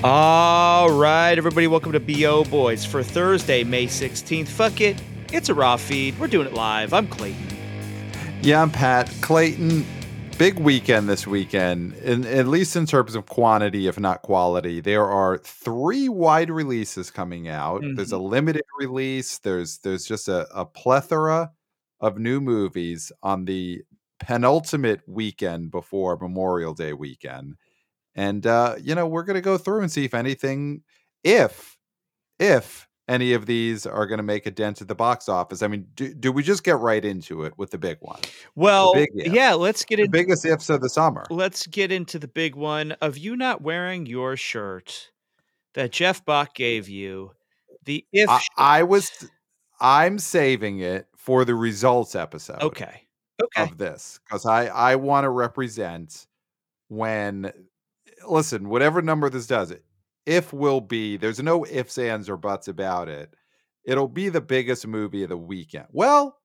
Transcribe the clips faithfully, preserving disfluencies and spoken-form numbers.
All right, everybody, welcome to B O Boys for Thursday, May sixteenth. Fuck it, it's a raw feed. We're doing it live. I'm Clayton. Yeah, I'm Pat. Clayton, big weekend this weekend, in, at least in terms of quantity, if not quality. There are three wide releases coming out. Mhm. There's a limited release. There's there's just a, a plethora of new movies on the penultimate weekend before Memorial Day weekend. And, uh, you know, we're going to go through and see if anything, if, if any of these are going to make a dent at the box office. I mean, do, do we just get right into it with the big one? The Well, big if. yeah, let's get The into biggest ifs of the summer. let's get into the big one of you not wearing your shirt that Jeff Bach gave you. The if I, shirt. I was, I'm saving it for the results episode Okay. Okay. of this because I, I want to represent when, listen, whatever number this does, it if will be, there's no ifs, ands, or buts about it. It'll be the biggest movie of the weekend. Well,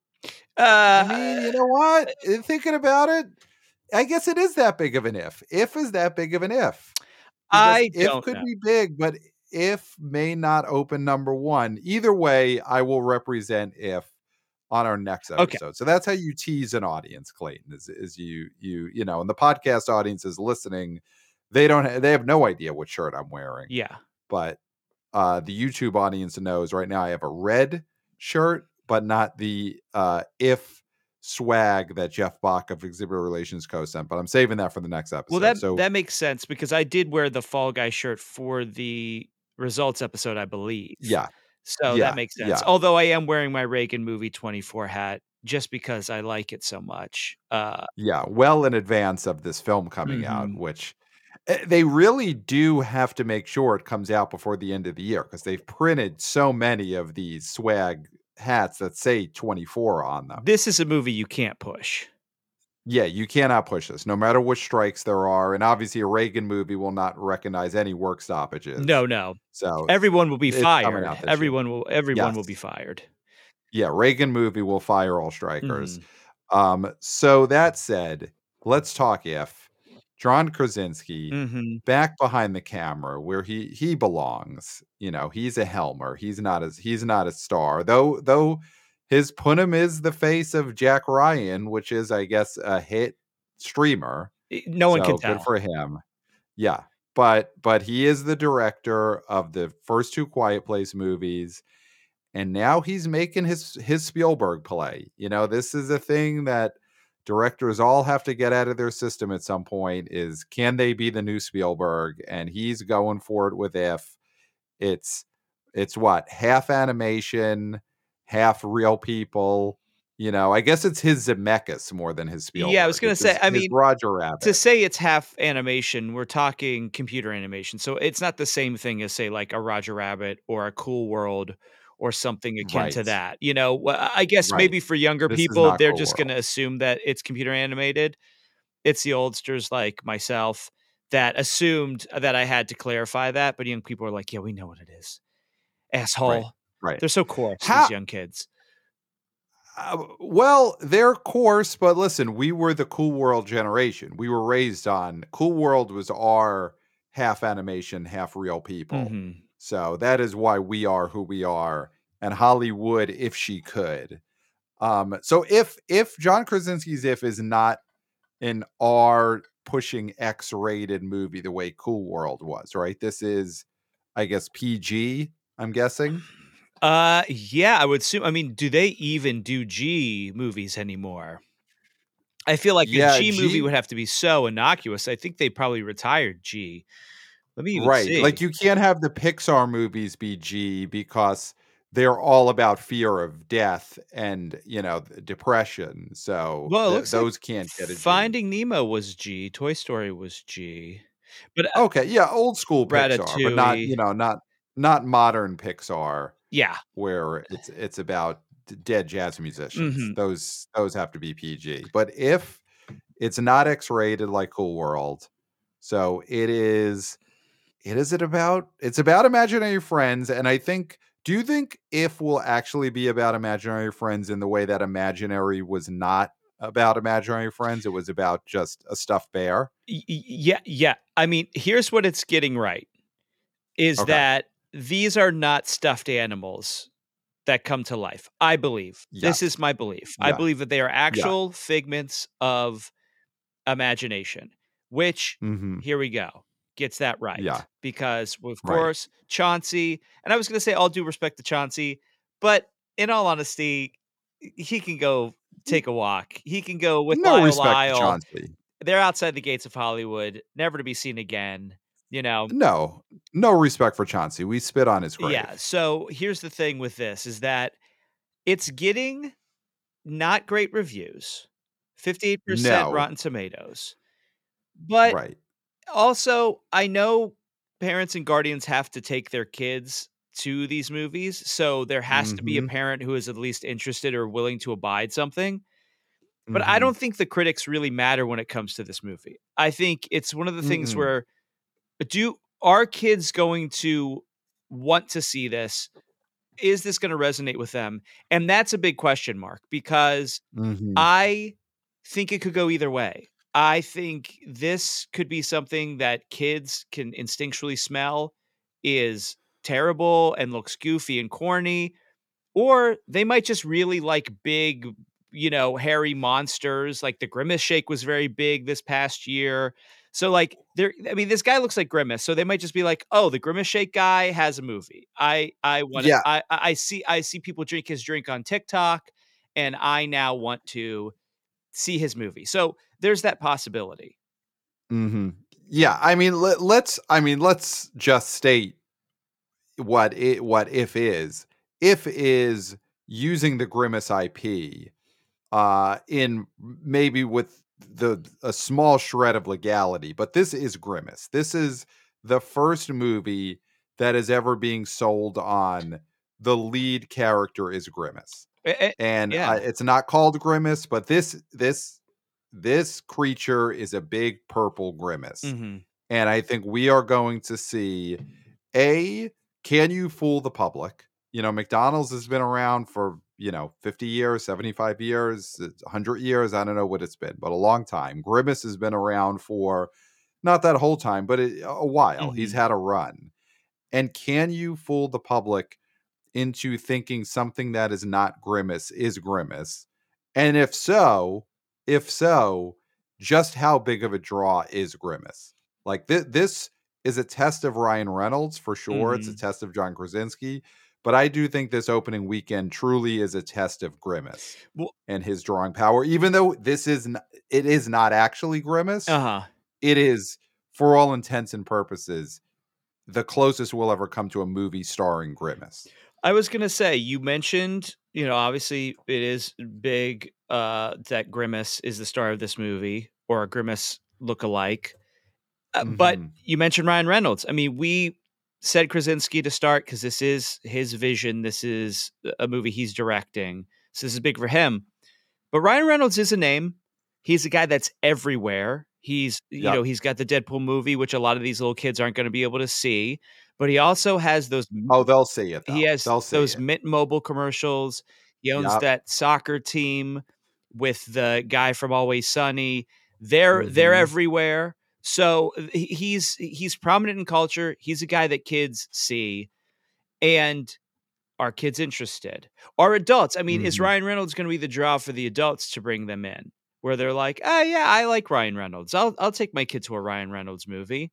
Uh, I mean, you know what? Uh, Thinking about it, I guess it is that big of an if. If is that big of an if. Because I if don't could know. be big, but if may not open number one. Either way, I will represent if on our next Okay. episode. So that's how you tease an audience, Clayton, is, is you, you, you know, and the podcast audience is listening. They don't, ha- they have no idea what shirt I'm wearing, Yeah. but uh, the YouTube audience knows right now I have a red shirt, but not the uh, if swag that Jeff Bach of Exhibitor Relations co-sent, but I'm saving that for the next episode. Well, that so that makes sense because I did wear the Fall Guy shirt for the results episode, I believe. yeah, So that yeah, makes sense. yeah, Although I am wearing my Reagan movie twenty-four hat just because I like it so much. Uh, yeah. Well, in advance of this film coming out, mhm. which eh, they really do have to make sure it comes out before the end of the year because they've printed so many of these swag hats that say twenty-four on them. This is a movie you can't push. Yeah, you cannot push this, no matter what strikes there are, and obviously a Reagan movie will not recognize any work stoppages. No, no. So Everyone will be it's coming fired. out this year. Everyone will everyone will be Yes. fired. Yeah, Reagan movie will fire all strikers. Mhm. Um, so that said, let's talk if John Krasinski Mhm. back behind the camera where he he belongs. You know, he's a Helmer. He's not as he's not a star. Though though his Punim is the face of Jack Ryan, which is, I guess, a hit streamer. Eh, no one can So good tell. for him. Yeah. But but he is the director of the first two Quiet Place movies. And now he's making his his Spielberg play. You know, this is a thing that directors all have to get out of their system at some point is can they be the new Spielberg? And he's going for it with if it's it's what half animation, half real people. You know, I guess it's his Zemeckis more than his Yeah, I was Spielberg. gonna It's say, his, I his mean, Roger to Rabbit. say it's half animation, we're talking computer animation. So it's not the same thing as, say, like a Roger Rabbit or a Cool World or something akin to Right. that. You know, Well, I I guess Right. maybe for younger This is people, not they're Cool just gonna World. assume that it's computer animated. It's the oldsters like myself that assumed that I had to clarify that, but young people are like, "Yeah, we know what it is." Right. Asshole. Right. They're so coarse, these How young kids. Uh, well, they're coarse, but listen, we were the Cool World generation. We were raised on Cool World was our half animation, half real people. Mhm. So that is why we are who we are. And Hollywood, if she could. Um, so if if John Krasinski's If is not an R pushing X rated movie the way Cool World was, right? This is, I guess, P G, I'm guessing. Uh, yeah, I would assume I mean, do they even do G movies anymore? I feel like a Yeah, G movie G would have to be so innocuous. I think they probably retired G. Let me even Right. Like see. you can't have the Pixar movies be G because they're all about fear of death and, you know, th- depression. So Well, it th- looks like those can't get a G. Finding Nemo was G, Toy Story was G, but, uh, Okay, yeah, old school Pixar, but not, Ratatouille you know, not not modern Pixar yeah. where it's it's about d- dead jazz musicians. Mhm. Those those have to be P G. But if it's not X-rated like Cool World, so it is It is it about it's about imaginary friends, and I think do you think If will actually be about imaginary friends in the way that Imaginary was not about imaginary friends? It was about just a stuffed bear? Y y yeah, yeah. I mean, here's what it's getting right. is Okay. that these are not stuffed animals that come to life, I believe. This Yes. is my belief. I Yeah. believe that they are Yeah. actual figments of imagination, which, Mhm. here we go, gets that right. Yeah. Because, of Right. course, Chauncey and I was gonna say all due respect to Chauncey, but in all honesty, h he can go N take a walk. He can go with No Lyle respect to Lyle. Chauncey. They're outside the gates of Hollywood, never to be seen again, you know? No. No respect for Chauncey. We spit on his Yeah, grave. so here's the thing with this, is that it's getting not great reviews, fifty-eight percent No. Rotten Tomatoes. But, Right. also, I know parents and guardians have to take their kids to these movies, so there has to be a Mhm. parent who is at least interested or willing to abide something. But I Mhm. don't think the critics really matter when it comes to this movie. I think it's one of the things Mm-mm. where do are kids going to want to see this? Is this gonna resonate with them? And that's a big question mark because Mhm. I think it could go either way. I think this could be something that kids can instinctually smell is terrible and looks goofy and corny, or they might just really like big, you know, hairy monsters, like the Grimace Shake was very big this past year. So, like, there I mean, this guy looks like Grimace, so they might just be like, "Oh, the Grimace Shake guy has a movie. I I wanna Yeah. I I I see I see people drink his drink on TikTok, and I now want to see his movie." So, there's that possibility. Mhm. Yeah, I mean, let let's I mean, let's just state what I what If is. If is using the Grimace IP, uh, in m maybe with the a small shred of legality, but this is Grimace. This is the first movie that is ever being sold on the lead character is Grimace. Eh eh And, I yeah. it's not called Grimace, but this this this creature is a big purple Grimace. Mhm. And I think we are going to see, A, can you fool the public? You know, McDonald's has been around for, you know, fifty years, seventy-five years, it's a hundred years, I don't know what it's been, but a long time. Grimace has been around for not that whole time, but a a while. He's Mhm. had a run. And can you fool the public into thinking something that is not Grimace is Grimace? And if so if so, just how big of a draw is Grimace? Like, thi this is a test of Ryan Reynolds for sure, it's a Mhm. test of John Krasinski, but I do think this opening weekend truly is a test of Grimace Well and his drawing power, even though this is n it is not actually Grimace, Uh-huh. it is, for all intents and purposes, the closest we'll ever come to a movie starring Grimace. I was gonna say, you mentioned, you know, obviously, it is big, uh, that Grimace is the star of this movie or a Grimace look-alike. Uh, but Mhm. you mentioned Ryan Reynolds. I mean, we said Krasinski to start 'cause this is his vision, this is a a movie he's directing, so this is big for him. But Ryan Reynolds is a name. He's a guy that's everywhere. He's you know, Yep. he's got the Deadpool movie, which a lot of these little kids aren't gonna be able to see, but he also has those m Oh, they'll see it, he though. has They'll see those it. Mint Mobile commercials. He owns Yep. that soccer team with the guy from Always Sunny. They're they're Mhm. everywhere. So, uh, he he's he's prominent in culture, he's a guy that kids see. And are kids interested? Are adults I mean, is Mhm. Ryan Reynolds gonna be the draw for the adults to bring them in? Where they're like, "Oh, yeah, I like Ryan Reynolds. I'll I'll take my kid to a Ryan Reynolds movie."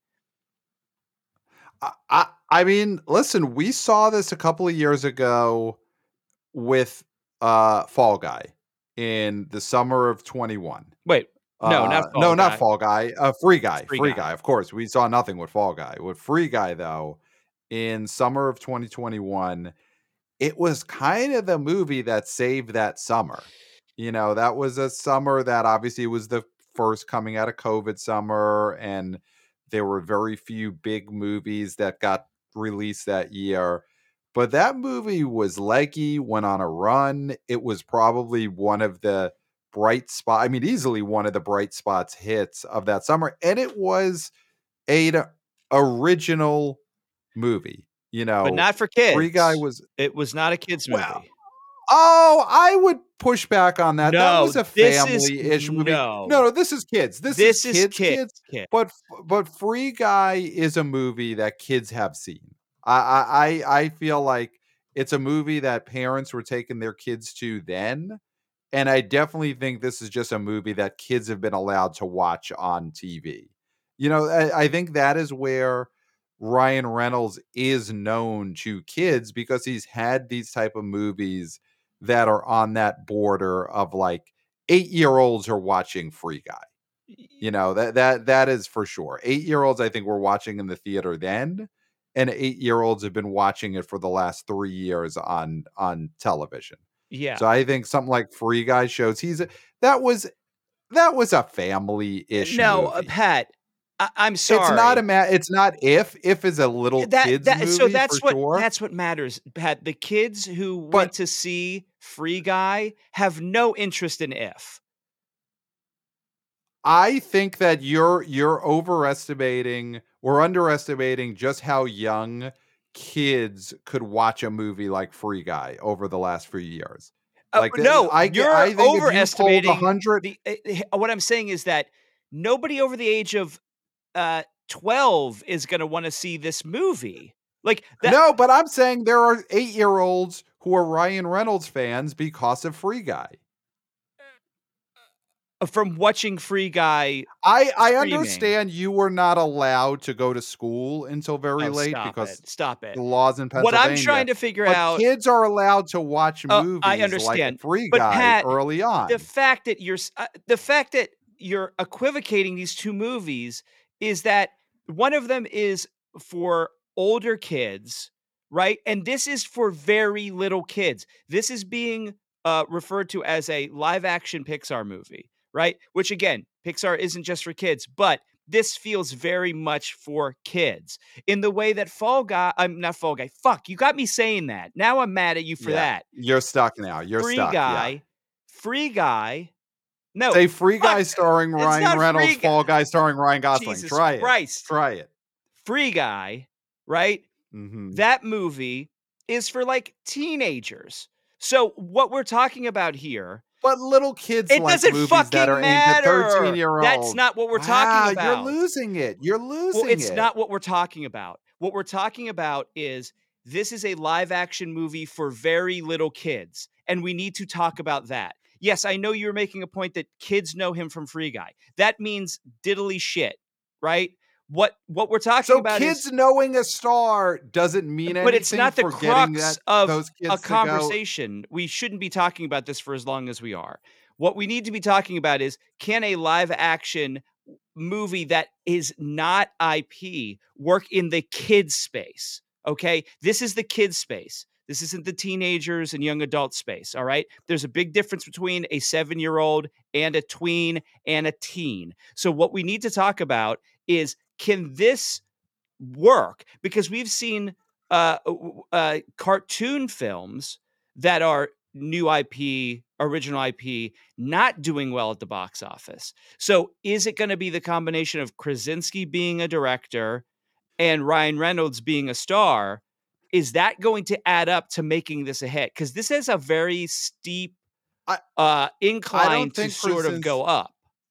I I I mean, listen, we saw this a couple of years ago with, uh, Fall Guy in the summer of twenty-one. Wait, no, not Uh, Fall no, not Guy. Fall Guy, uh, Free Guy, Free Free Guy. Guy, of course, we saw nothing with Fall Guy. With Free Guy, though, in summer of twenty twenty-one, it was kinda the movie that saved that summer. You know, that was a summer that obviously was the first coming out of COVID summer, and there were very few big movies that got released that year. But that movie was leggy, went on a run. It was probably one of the bright spot I mean, easily one of the bright spots hits of that summer, and it was an original movie. You But know, not for Free Guy kids. was It was not a kids well movie. oh, I would push back on that. That No, was a this is family-ish movie. no. No, no, this is kids. This is This is kids, kid kids, kid. but F but Free Guy is a movie that kids have seen. I I I I feel like it's a movie that parents were taking their kids to then, and I definitely think this is just a movie that kids have been allowed to watch on T V. You know, I, I think that is where Ryan Reynolds is known to kids because he's had these type of movies that are on that border of like eight year olds are watching Free Guy. You know, that that that is for sure. eight year olds, I think, were watching in the theater then, and eight year olds have been watching it for the last three years on on television. Yeah. So I think something like Free Guy shows he's a that was that was a Uh, family-ish no, uh, movie. Pat, I I'm It's not a sorry. ma it's not If. If is a little That kids that so movie for that's what sure, that's what matters, Pat. The kids who went but to see Free Guy have no interest in If. I think that you're you're overestimating or underestimating just how young kids could watch a movie like Free Guy over the last few years. Uh, Like, the no, I ge you're I think if you polled overestimating one hundred the eh eh what I'm saying is that nobody over the age of, uh, twelve is gonna wanna see this movie. Like, that No, but I'm saying there are eight-year-olds who are Ryan Reynolds fans because of Free Guy. from watching Free Guy I I streaming. understand you were not allowed to go to school until very Oh, late stop it, because stop it. the laws in What I'm Pennsylvania, trying to figure but out kids are allowed to watch uh, I movies like understand, Free but Guy Pat, early the on. fact that you're s uh, the fact that you're equivocating these two movies is that one of them is for older kids, right? And this is for very little kids. This is being, uh, referred to as a live action Pixar movie, right? Which again, Pixar isn't just for kids, but this feels very much for kids in the way that Fall Guy I'm not Fall Guy, fuck, you got me saying that. Now I'm mad at you for Yeah, that. you're stuck now, you're Free stuck, yeah. Guy Free Guy no, Say Free fuck, Guy starring it's Ryan not Reynolds, Free Guy Fall Guy starring Ryan Gosling. Jesus Try it. Christ. Try it. Free Guy, right? Mhm. That movie is for, like, teenagers. So, what we're talking about here But little kids it like doesn't movies that fucking are aimed at matter! That's thirteen-year-olds. not what we're talking Wow, you're about. losing it, you're Well, losing it's it. not what we're talking about. What we're talking about is this is a live action movie for very little kids, and we need to talk about that. Yes, I know you're making a point that kids know him from Free Guy. That means diddly shit, right? What what we're talking So about is kids knowing a star doesn't mean but it's anything not the for getting crux that of those a kids to go. conversation. We shouldn't be talking about this for as long as we are. What we need to be talking about is can a live action movie that is not I P work in the kids space? Okay? This is the kids space. This isn't the teenagers and young adult space, all right? There's a big difference between a seven-year-old and a tween and a teen. So what we need to talk about is can this work? Because we've seen uh, w- uh, cartoon films that are new I P, original I P, not doing well at the box office. So is it going to be the combination of Krasinski being a director and Ryan Reynolds being a star? Is that going to add up to making this a hit? Because this has a very steep I uh, I incline don't to think sort of go Krasinski up.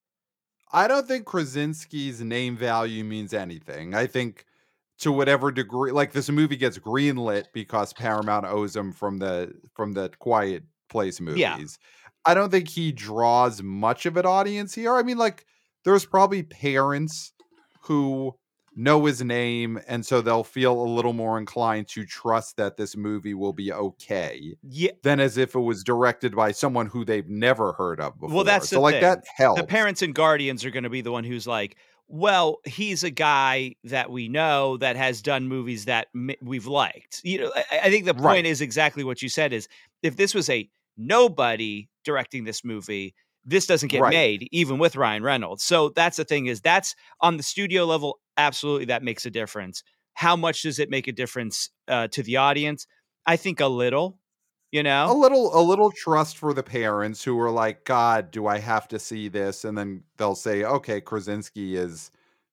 I don't think Krasinski's name value means anything. I think to whatever degree like this movie gets greenlit because Paramount owes him from the from the Quiet Place Yeah. movies. I don't think he draws much of an audience here. I mean, like, there's probably parents who know his name, and so they'll feel a little more inclined to trust that this movie will be okay Yeah. than as if it was directed by someone who they've never heard of Well, before. that's the So, like, that thing. The helps. parents and guardians are gonna be the one who's like, "Well, he's a guy that we know that has done movies that m we've liked." You know, I I think the point Right. is exactly what you said is, if this was a nobody directing this movie, this doesn't get Right. made even with Ryan Reynolds. So that's the thing is that's on the studio level, absolutely, that makes a difference. How much does it make a difference, uh, to the audience? I think a little, you A know? little a little trust for the parents who are like, "God, do I have to see this?" And then they'll say, "Okay, Krasinski is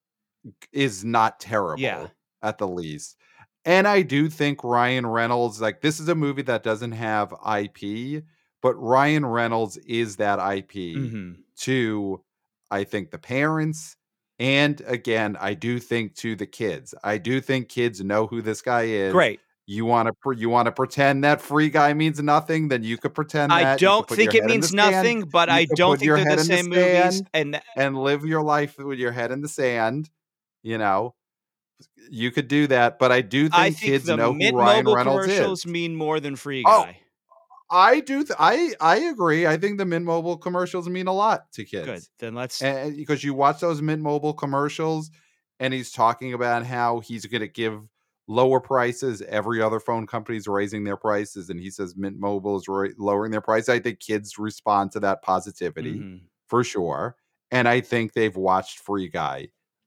is not Yeah. terrible at the least." And I do think Ryan Reynolds, like, this is a movie that doesn't have I P, but Ryan Reynolds is that I P Mhm. to, I think, the parents And again, I do think to the kids. I do think kids know who this guy is. Great. You wanna pre you wanna pretend that Free Guy means nothing, then you could pretend I that. You could don't put your think it head in the means sand. nothing, but You I could don't put think your they're the head in the same movies, sand and tha and live your life with your head in the sand, you know? You could do that, but I do I think think kids the know who Mint Ryan Mobile Reynolds is. commercials mean more than Free Oh, Guy. I do th I I agree. I think the Mint Mobile commercials mean a lot to Good. kids. Then let's And and because you watch those Mint Mobile commercials, and he's talking about how he's gonna give lower prices. Every other phone company is raising their prices, and he says Mint Mobile is rai lowering their price. I think kids respond to that positivity Mhm. for sure, and I think they've watched Free Guy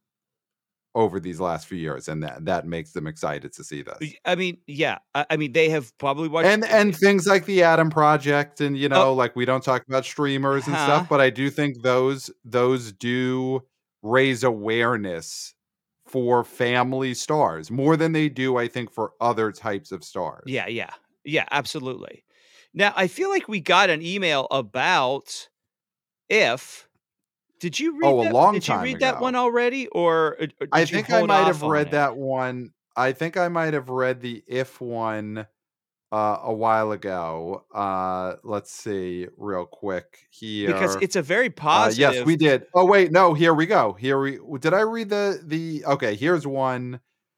over these last few years, and that that makes them excited to see Y this. I mean, yeah. I I mean, they have probably watched And it and it things like The Adam Project and, you Oh know, like, we don't talk about streamers and Huh. stuff, but I do think those those do raise awareness for family stars more than they do, I think, for other types of stars. Yeah, yeah. Yeah, absolutely. Now, I feel like we got an email about If. Did you read Oh, a that long did you time read that one ago. already, or, uh, or I did you think I hold might have off on read it? that one I think I might have read the If one, uh, a while ago. Uh, let's see real quick Because here. it's a very Uh, yes, positive we did. Oh, wait, no, here we go. Here we did I read the the okay, here's one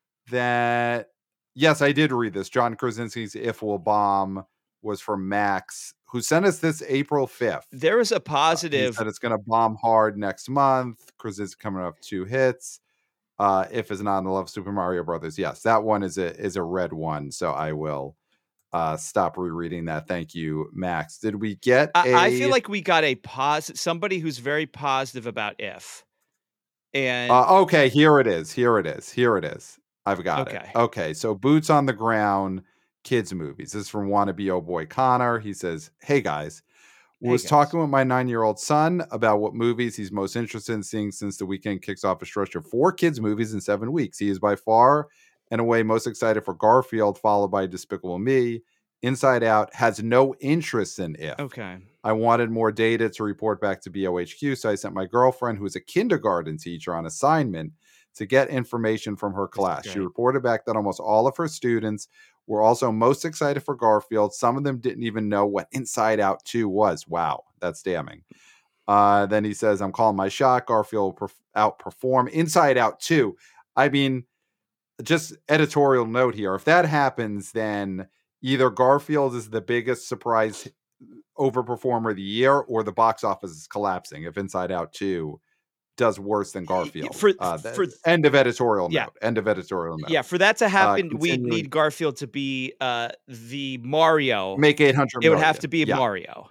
that yes, I did read this. John Krasinski's If Will Bomb was from Max, who sent us this April fifth. There is a Uh, he positive said it's gonna bomb hard next month. Krasinski coming off two hits. Uh, If is not in the love of Super Mario Brothers. Yes, that one is a is a red one, so I will, uh, stop rereading that. Thank you, Max. Did we get I I feel a like we got a posi somebody who's very positive about If. And Uh, okay, here it is, here it is, here it is. I've got it. Okay. Okay, so Boots on the Ground kids movies. This is from Wannabe Oh Boy Connor. He says, "Hey guys, Hey, was guys. talking with my nine-year-old son about what movies he's most interested in seeing since the weekend kicks off a stretch of four kids movies in seven weeks. He is by far and away most excited for Garfield, followed by Despicable Me. Inside Out has no interest in If. Okay. I wanted more data to report back to B O H Q, so I sent my girlfriend, who is a kindergarten teacher, on assignment to get information from her This is class. She great. reported back that almost all of her students were also most excited for Garfield. Some of them didn't even know what Inside Out two was. Wow, that's damning. Uh, then he says, I'm calling my shot. Garfield will perf- outperform Inside Out two. I mean, just editorial note here. If that happens, then either Garfield is the biggest surprise overperformer of the year, or the box office is collapsing if Inside Out two does worse than Y y Garfield. for Uh, that for end of editorial Yeah. note. End of editorial note. Yeah, for that to Uh, happen, we continuing need Garfield to be, uh, the Mario. Make eight hundred It would have to million. be Yeah. Mario.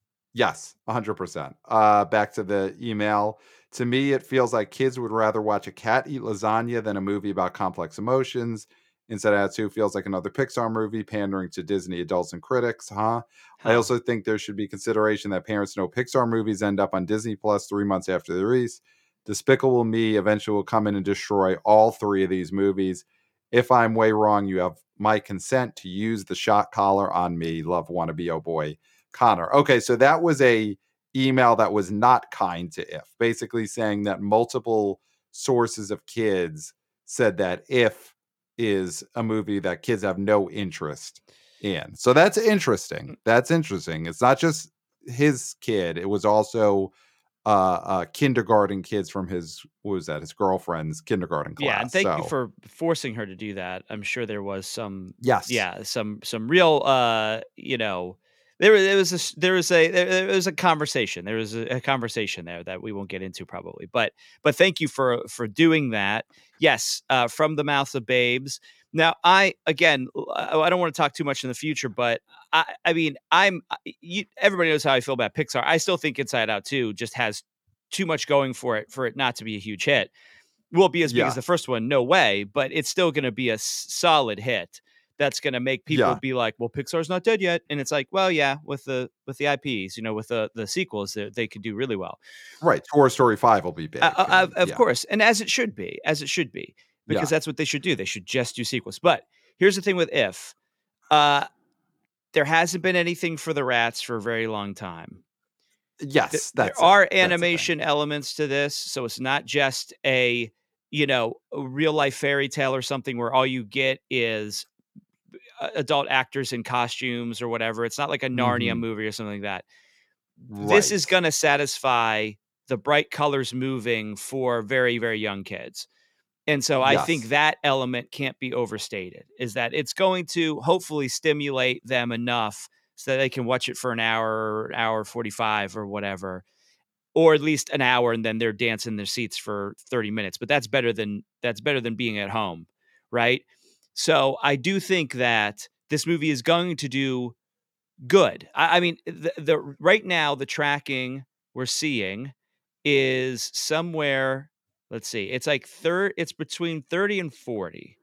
Yes, one hundred percent. Uh, back to the email. To me, it feels like kids would rather watch a cat eat lasagna than a movie about complex emotions. Inside Out two feels like another Pixar movie pandering to Disney adults and critics, huh? I Huh. also think there should be consideration that parents know Pixar movies end up on Disney Plus three months after the release. Despicable Me eventually will come in and destroy all three of these movies. If I'm way wrong, you have my consent to use the shot collar on me. Love, wannabe, oh boy, Connor. Okay, so that was a email that was not kind to If, basically saying that multiple sources of kids said that If is a movie that kids have no interest in. So that's interesting. Mm. That's interesting. It's not just his kid. It was also uh, uh kindergarten kids from his what was that? His girlfriend's kindergarten Yeah, and class. thank you So for forcing her to do that. I'm sure there was some yes. yeah, some some real, uh, you know, there wa there was a s there was a there there was a conversation. There was a a conversation there that we won't get into probably, but but thank you for for doing that. Yes, uh, From the Mouths of Babes. Now, I again, l I I don't wanna talk too much in the future, but I I mean, I'm I you everybody knows how I feel about Pixar. I still think Inside Out two just has too much going for it for it not to be a huge hit. Will it be as big as Yeah. the first one? No way, but it's still gonna be a s solid hit that's gonna make people Yeah. be like, "Well, Pixar's not dead yet." And it's like, "Well, yeah, with the with the IPs, you know, with the the sequels, they they could do really well." Right. Toy Story five will be Uh, big. uh, of And of yeah. course, and as it should be, as it should be, because Yeah. that's what they should do. They should just do sequels. But here's the thing with If, uh, there hasn't been anything for the rats for a very long time. Th Yes, there that's it. are That's the thing. animation elements to this, so it's not just a, you know, a real life fairy tale or something where all you get is a adult actors in costumes or whatever. It's not like a Narnia Mhm. movie or something like that. This is Right. gonna satisfy the bright colors moving for very, very young kids. And so I think Yes. that element can't be overstated, is that it's going to hopefully stimulate them enough so that they can watch it for an hour or hour forty-five or whatever, or at least an hour, and then they're dancing in their seats for thirty minutes, but that's better than that's better than being at home, right? So I do think that this movie is going to do good. I I mean, the the right now, the tracking we're seeing is somewhere, let's see, it's like third it's between thirty and forty,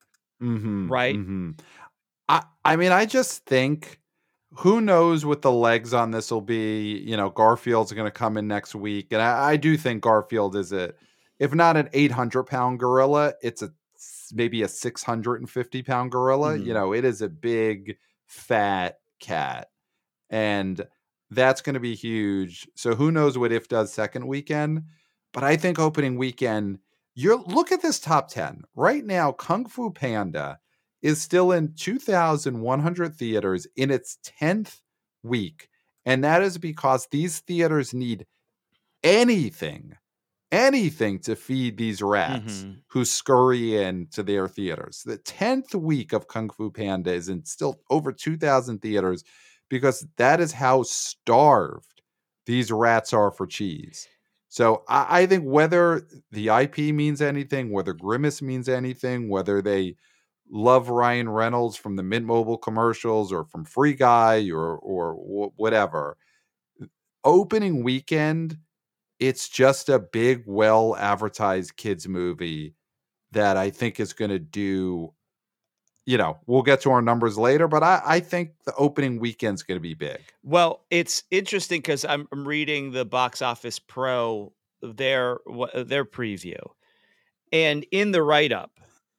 Mhm, right? mhm. I I mean, I just think who knows what the legs on this will be. You know, Garfield's gonna come in next week, and I I do think Garfield is a if not an eight hundred pound gorilla, it's a s maybe a six hundred fifty pound gorilla. You Mhm. know, it is a big, fat cat, and that's gonna be huge. So who knows what If does second weekend, but I think opening weekend, you're look at this top ten. Right now, Kung Fu Panda is still in two thousand one hundred theaters in its tenth week, and that is because these theaters need anything, anything to feed these rats Mhm. who scurry into their theaters. The tenth week of Kung Fu Panda is in still over two thousand theaters because that is how starved these rats are for cheese. So I, I think whether the I P means anything, whether Grimace means anything, whether they love Ryan Reynolds from the Mint Mobile commercials or from Free Guy or or wh- whatever, opening weekend it's just a big, well advertised kids movie that I think is gonna do you know, we'll get to our numbers later, but I I think the opening weekend's gonna be big. Well, it's interesting 'cause I'm I'm reading the Box Office Pro, their wha their preview, and in the write-up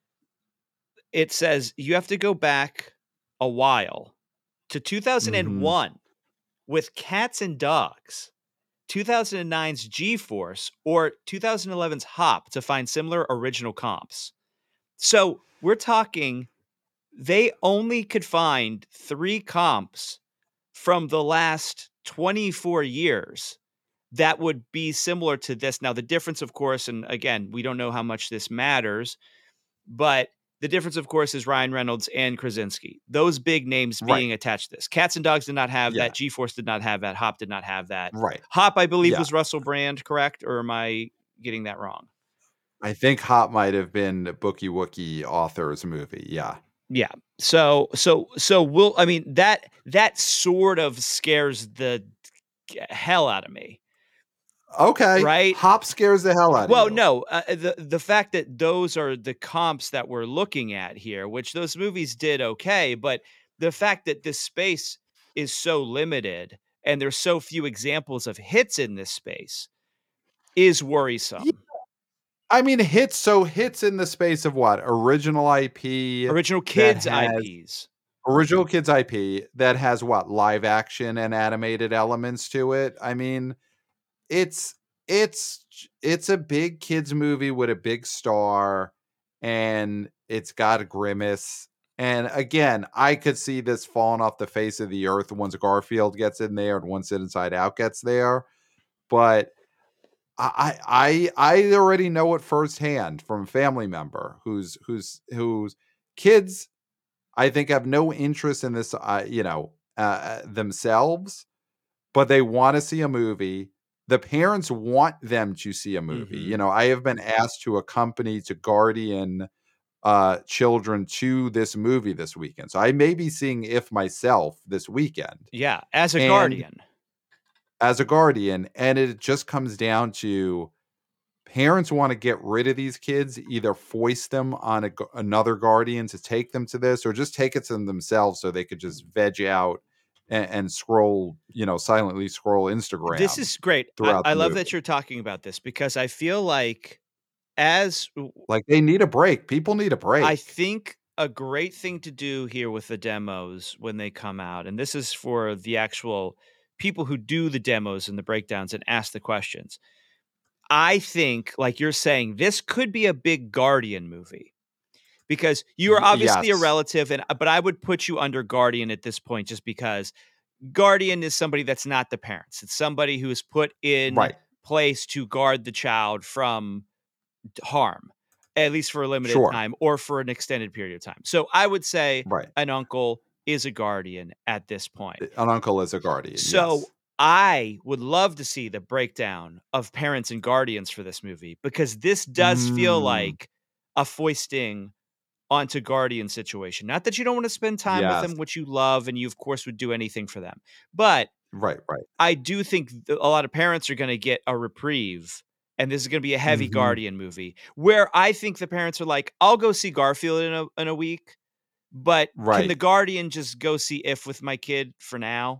it says you have to go back a while to Mhm. two thousand one with Cats and Dogs, two thousand nine's G-Force, or two thousand eleven's Hop to find similar original comps. So, we're talking they only could find three comps from the last twenty-four years that would be similar to this. Now, the difference, of course, and again, we don't know how much this matters, but the difference, of course, is Ryan Reynolds and Krasinski. Those big names Right. being attached to this. Cats and Dogs did not have that. Yeah. G-Force did not have that. Hop did not have that. Right. Hop, I believe, Yeah. was Russell Brand, correct? Or am I getting that wrong? I think Hop might have been Bookie Wookie author's movie, yeah. Yeah. So so so we'll I mean, that that sort of scares the g hell out of me, Okay. right? Hop scares the hell out of Well, you. no, uh, the the fact that those are the comps that we're looking at here, which those movies did okay, but the fact that this space is so limited and there's so few examples of hits in this space is Ye worrisome. I mean, hits so hits in the space of what? Original I P Original that kids has I Ps. original kids I P that has what? Live action and animated elements to it? I mean, it's it's j it's a big kids movie with a big star, and it's got a Grimace, and again, I could see this falling off the face of the earth once Garfield gets in there and once Inside Out gets there, but I I I I already know it firsthand from a family member whose whose whose kids, I think, have no interest in this, uh, you know, uh, uh, themselves, but they wanna see a movie. The parents want them to see a movie. You Mhm. know, I have been asked to accompany to guardian, uh, children to this movie this weekend, so I may be seeing If myself this weekend, Yeah, as a and guardian. as a guardian, and it just comes down to parents wanna get rid of these kids, either foist them on a g another guardian to take them to this, or just take it to them themselves so they could just veg out a and scroll, you know, silently scroll This Instagram is great. I throughout I the love that movie. you're talking about this because I feel like as w Like, they need a break. People need a I break. think a great thing to do here with the demos when they come out, and this is for the actual people who do the demos and the breakdowns and ask the questions. I think, like you're saying, this could be a big Guardian movie because you are Y- obviously a yes. relative, and but I would put you under Guardian at this point just because Guardian is somebody that's not the parents. It's somebody who is put in Right. place to guard the child from d- harm, at least for a limited Sure. time or for an extended period of time. So I would say Right. an uncle is a guardian at this point. An uncle is a guardian. So Yes. I would love to see the breakdown of parents and guardians for this movie because this does feel Mm, like a foisting onto guardian situation. Not that you don't want to spend time with yes. them, which you love, and you of course would do anything for them. But Right. Right. I do think th- a lot of parents are going to get a reprieve. And this is going to be a heavy Hmm. Guardian movie where I think the parents are like, I'll go see Garfield in a, in a week, but can the Right. Guardian just go see If with my kid for now?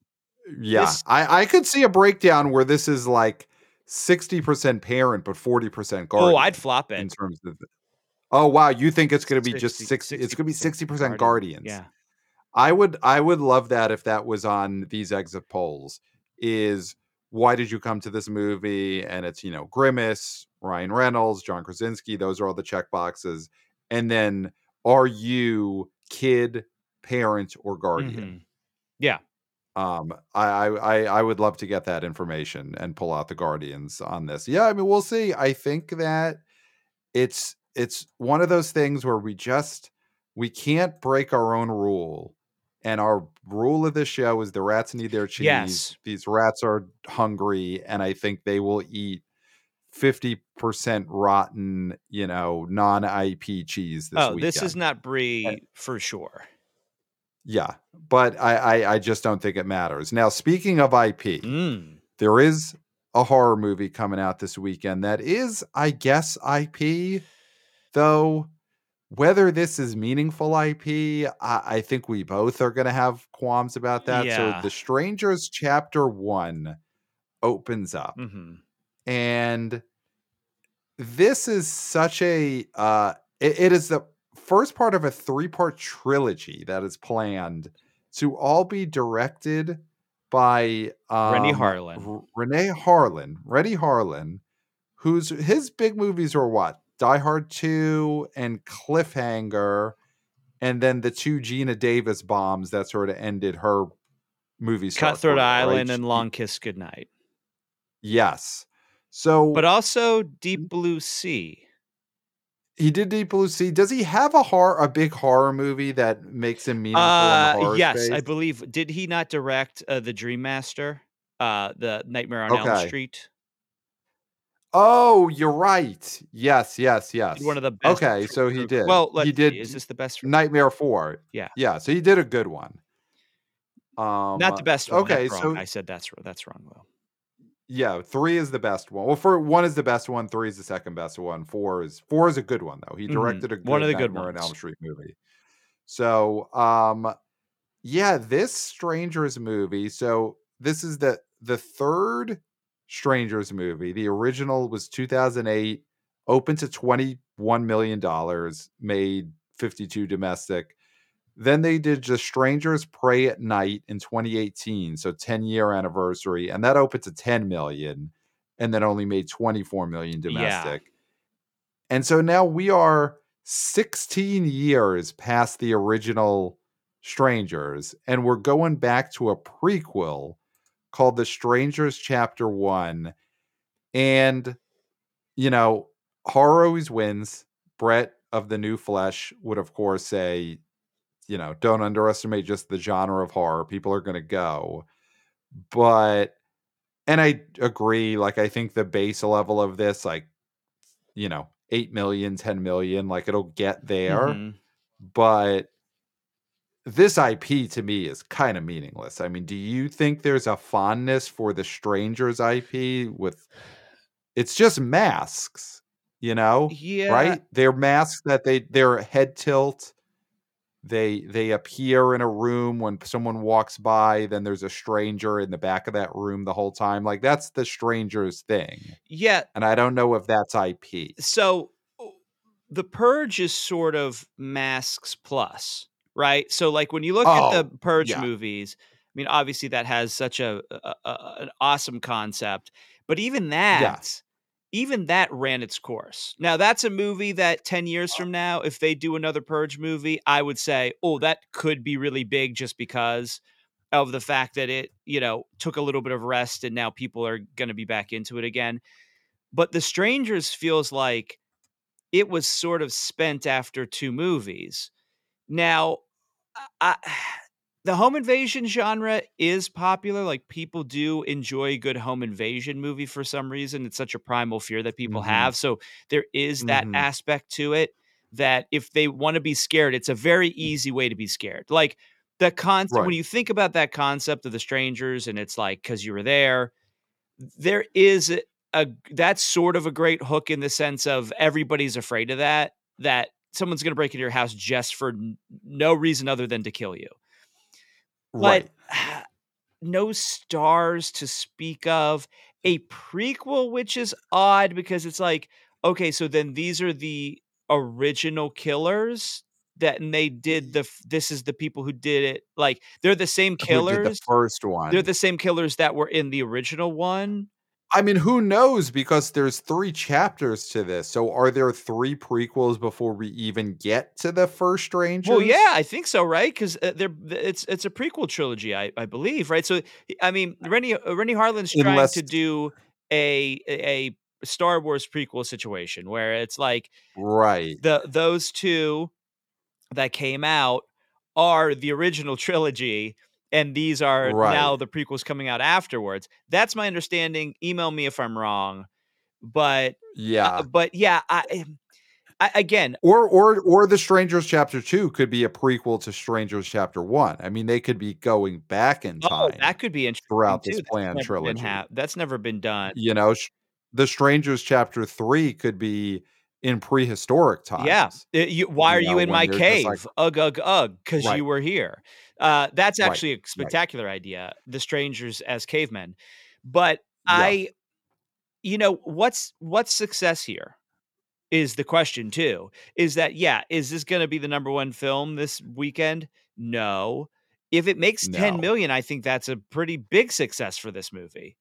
Yeah. This, I I could see a breakdown where this is like sixty percent parent but forty percent oh, I'd guardian flop in it. terms of the, oh wow, you think it's going to be just sixty, sixty, it's sixty going to be percent sixty percent Guardian. guardians. Yeah. I would I would love that if that was on these exit polls. Is why did you come to this movie? And it's, you know, Grimace, Ryan Reynolds, John Krasinski, those are all the check boxes. And then are you kid, parent, or Hmm. guardian? Yeah. Um, I, I I I would love to get that information and pull out the guardians on this. Yeah, I mean, we'll see. I think that it's it's one of those things where we just we can't break our own rule. And our rule of the show is the rats need their cheese. Yes. These rats are hungry, and I think they will eat fifty percent rotten, you know, non-I P cheese this Oh, this is weekend. not Eh, Brie for sure. yeah, but I, I I just don't think it matters. Now, speaking of I P, Mm. there is a horror movie coming out this weekend that is, I guess, I P, though whether this is meaningful I P, I, I think we both are going to have qualms about that. So, Yeah. The Strangers Chapter One opens up, Hmm. and this is such a uh, it, it is the first part of a three part trilogy that is planned to all be directed by Rennie um Harlan. R- Renee Harlan, Reddy Harlan, whose his big movies are what? Die Hard two and Cliffhanger, and then the two Gina Davis bombs that sort of ended her movie star Cutthroat career, right? Island and She, Long Kiss Goodnight. yes. But So also Deep Blue Sea. he did Deep Blue Sea. Does he have a horror, a big horror movie that makes him meaningful in the Uh, horror yes, I space? believe did he not direct, uh, The Dream Master? Uh, the Nightmare on Elm Okay. Street? Oh, you're right. Yes, yes, Did one yes. of the best Okay, Freddy so he Krueger, did. well, He let's see, is did this the best Freddy Nightmare Krueger? four. Yeah. Yeah, so he did a good one. Not Um, the best one, okay, that's wrong. so I said that's wr that's wrong, though. yeah, three is the best one. Well, for one is the best one, three is the second best one, four is four is a good one though. He Mhm. directed a One of good the good Nightmare on Elm ones. Street movie. So, um, yeah, this Strangers movie. So this is the the third Strangers movie. The original was two thousand eight, opened to twenty-one million dollars, made fifty-two domestic. Then they did just Strangers Pray at Night in twenty eighteen, so ten year anniversary, and that opened to ten million and then only made twenty-four million Yeah. domestic. And so now we are sixteen years past the original Strangers, and we're going back to a prequel called The Strangers Chapter One. And, you know, horror always wins. Brett of the New Flesh would, of course, say, you know, don't underestimate just the genre of horror. People are going to go. But, and I agree, like, I think the base level of this, like, you know, eight million, ten million, like it'll get there. Mhm. But this I P to me is kind of meaningless. I mean, do you think there's a fondness for the Strangers I P with it's just masks, you know, Yeah. right? They're masks that they they're head tilt. They they appear in a room when someone walks by, then there's a stranger in the back of that room the whole time. Like that's the Strangers thing. Yeah, And I don't know if that's I P. so, o The Purge is sort of Masks plus, right? So, like, when you look at the Oh, Purge yeah. movies, mean, obviously, that has such a a a an awesome concept, but even Yeah. that even that ran its course. Now that's a movie that ten years Uh from now, if they do another Purge movie, I would say, "Oh, that could be really big just because of the fact that it, you know, took a little bit of rest and now people are gonna be back into it again." But The Strangers feels like it was sort of spent after two movies. Now, I I the home invasion genre is popular, like, people do enjoy a good home invasion movie for some reason, it's such a primal fear that people Mhm. have, so there is that Mhm. aspect to it, that if they wanna be scared, it's a very easy way to be scared. Like, the concept when Right. you think about that concept of The Strangers and it's like, "'Cause you were there," there is a a that's sort of a great hook in the sense of everybody's afraid of that, that someone's gonna break into your house just for n no reason other than to kill you. But, Right. no stars to speak of, a prequel, which is odd because it's like, okay, so then these are the original killers that and they did the f this is the people who did it, like, they're the same Who did the killers first they're one. the same killers that were in the original one? I mean, who knows because there's three chapters to this, so are there three prequels before we even get to the first Well, yeah, Strangers? I think so, right? 'Cause, uh, they're it's it's a prequel trilogy, I I believe, right? So, I mean, Renny uh, Renny Harlin's trying to Unless do a a a Star Wars prequel situation where it's like Right. the those two that came out are the original trilogy, and these are Right. now the prequels coming out afterwards. That's my understanding, email me if I'm wrong, but, uh Yeah. but, yeah, I, eh I again Or or or The Strangers Chapter two could be a prequel to Strangers Chapter one. I mean, they could be going back in Oh, time that could be interesting throughout this too, that's planned never been trilogy. ha that's never been done. You know, sh The Strangers Chapter three could be in prehistoric Yeah, times, eh, you "Why you are you know, in when my they're just like cave? Ugh, ugh, ugh, 'cause Right. you were here." Uh, that's Right, actually a right. spectacular idea, the strangers as cavemen. But Yeah. I you know, what's what's success here, is the question too. Is that yeah, is this gonna be the number one film this weekend? No. If it makes ten No. million, I think that's a pretty big success for this movie.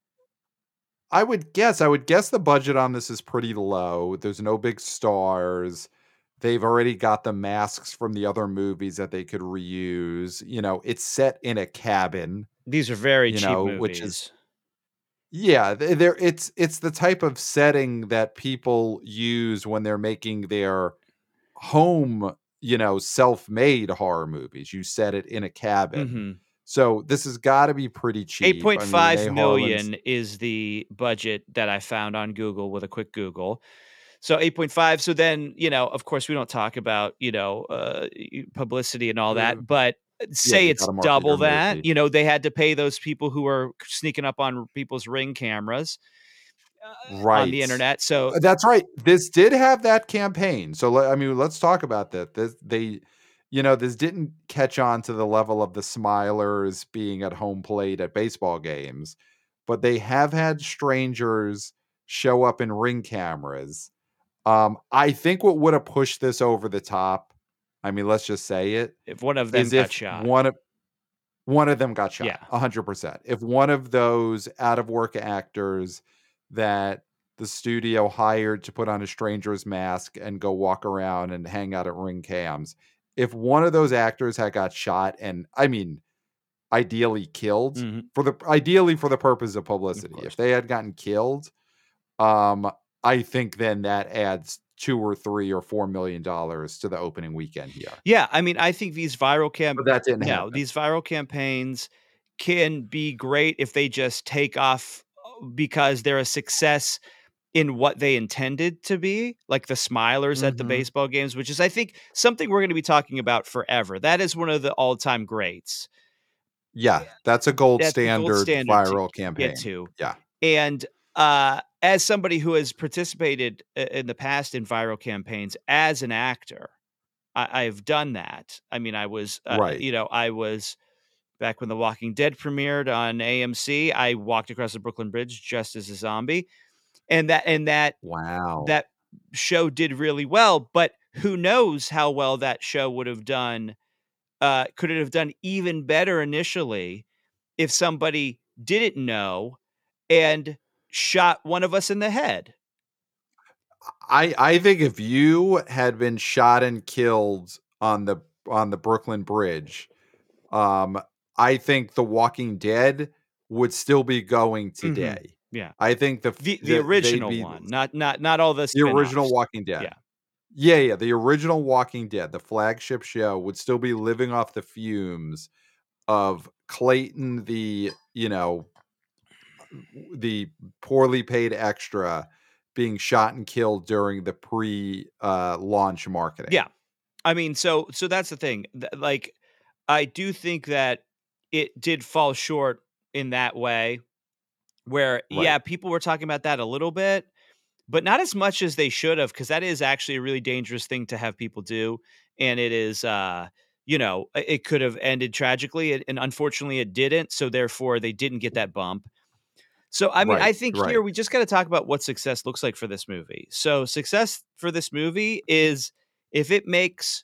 I would guess I would guess the budget on this is pretty low, there's no big stars, they've already got the masks from the other movies that they could reuse, you know, it's set in a cabin, These are very you cheap know, which is movies. Yeah, they they're it's it's the type of setting that people use when they're making their home, you know, self-made horror movies, you set it in a cabin. Mhm. So, this has gotta be pretty eight cheap, point I mean, five Renee Harlin's million is the budget that I found on Google with a quick Google. So, eight point five, so then, you know, of course, we don't talk about, you know, uh, y publicity and all Uh that, but, uh, Yeah, say you it's gotta market double your that, movie. you know, they had to pay those people who are sneaking up on people's Ring cameras, uh, on the Right. internet, so Uh, that's right, this did have that campaign, so, le I mean, let's talk about that, this they you know, this didn't catch on to the level of the Smilers being at home plate at baseball games, but they have had strangers show up in Ring cameras. Um, I think what woulda pushed this over the top, I mean, let's just say it, If one of them is got if shot. one of one of them got Yeah. shot, a hundred percent. If one of those out-of-work actors that the studio hired to put on a stranger's mask and go walk around and hang out at Ring cams, if one of those actors had got shot and, I mean, ideally killed, Mhm. for the ideally for the purpose of Of publicity, if course. they had gotten killed, um, I think then that adds two or three or four million dollars to the opening weekend here. Yeah, I mean, I think these viral camp But that didn't no, happen. these viral campaigns can be great if they just take off, uh, because they're a success in what they intended to be, like the Smilers at the Mhm. baseball games, which is, I think, something we're gonna be talking about forever, that is one of the all-time greats. Yeah, that's a gold That's the gold standard standard to viral get campaign. to, Yeah. and, uh, as somebody who has participated i in the past in viral campaigns as an actor, I I've done that. I mean, I was, uh, Right. you know, I was back when The Walking Dead premiered on AMC, I walked across the Brooklyn Bridge just as a zombie, and that and that Wow. that show did really well, but who knows how well that show would have done, uh, could it have done even better initially if somebody didn't know and shot one of us in the head. I I think if you had been shot and killed on the on the Brooklyn Bridge, um, I think The Walking Dead would still be going Mhm. today. Yeah. I think the f The the the they'd original be one, not not not all the the original spinoffs. Walking Dead. Yeah. Yeah, yeah, the original Walking Dead, the flagship show, would still be living off the fumes of Clayton, the, you know, the poorly paid extra being shot and killed during the pre, uh, launch marketing. Yeah. I mean, so so that's the thing. Th- Like, I do think that it did fall short in that way where, Right. yeah, people were talking about that a little bit, but not as much as they should have, because that is actually a really dangerous thing to have people do. And it is, uh, you know, i- it could have ended tragically, and and unfortunately it didn't. So therefore, they didn't get that bump. So, I mean, I Right, think here right. we just got to talk about what success looks like for this movie. So, success for this movie is if it makes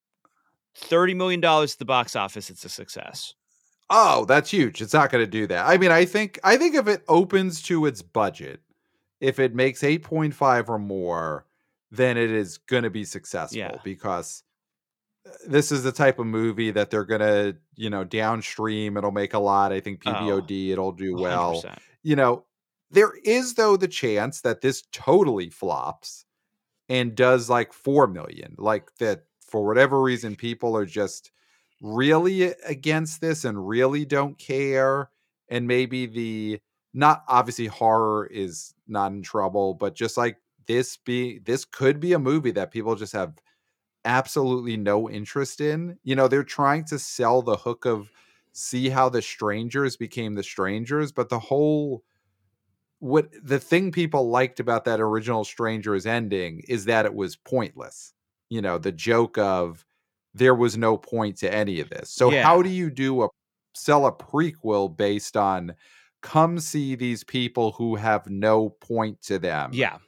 thirty million dollars at the box office, it's a success. Oh, that's huge. It's not gonna do that. I mean, I think I think if it opens to its budget, if it makes eight point five or more, then it is gonna be Yeah. successful because this is the type of movie that they're gonna, you know, downstream, it'll make a lot. I think Oh, P V O D, it'll do well. one hundred percent. You know, there is though the chance that this totally flops and does like four million. Like that for whatever reason, people are just really against this and really don't care. And maybe the not obviously horror is not in trouble, but just like this be this could be a movie that people just have absolutely no interest in. You know, they're trying to sell the hook of see how the strangers became the strangers, but the whole what the thing people liked about that original Strangers ending is that it was pointless. You know, the joke of there was no point to any of this. So Yeah. how do you do a sell a prequel based on come see these people who have no point to them, Yeah.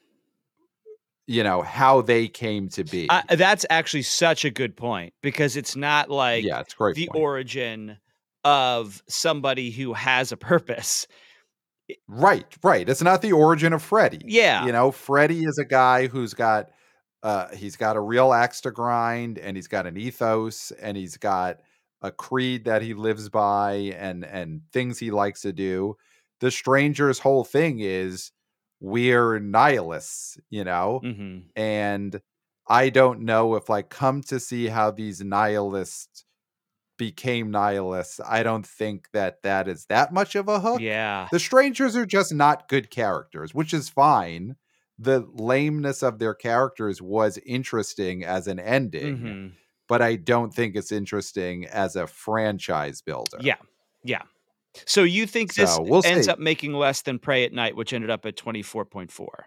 you know, how they came to be? Uh, that's actually such a good point because it's not like Yeah, it's a great the point. origin of somebody who has a purpose. I Right, right. It's not the origin of Freddy. Yeah. You know, Freddy is a guy who's got uh he's got a real axe to grind and he's got an ethos and he's got a creed that he lives by and and things he likes to do. The stranger's whole thing is we're nihilists, you know? Mhm. And I don't know if like come to see how these nihilists became nihilists, I don't think that that is that much of a hook. Yeah. The strangers are just not good characters, which is fine. The lameness of their characters was interesting as an ending, Mhm. but I don't think it's interesting as a franchise builder. Yeah. Yeah. So you think this So we'll ends see. up making less than Prey at Night, which ended up at twenty-four point four?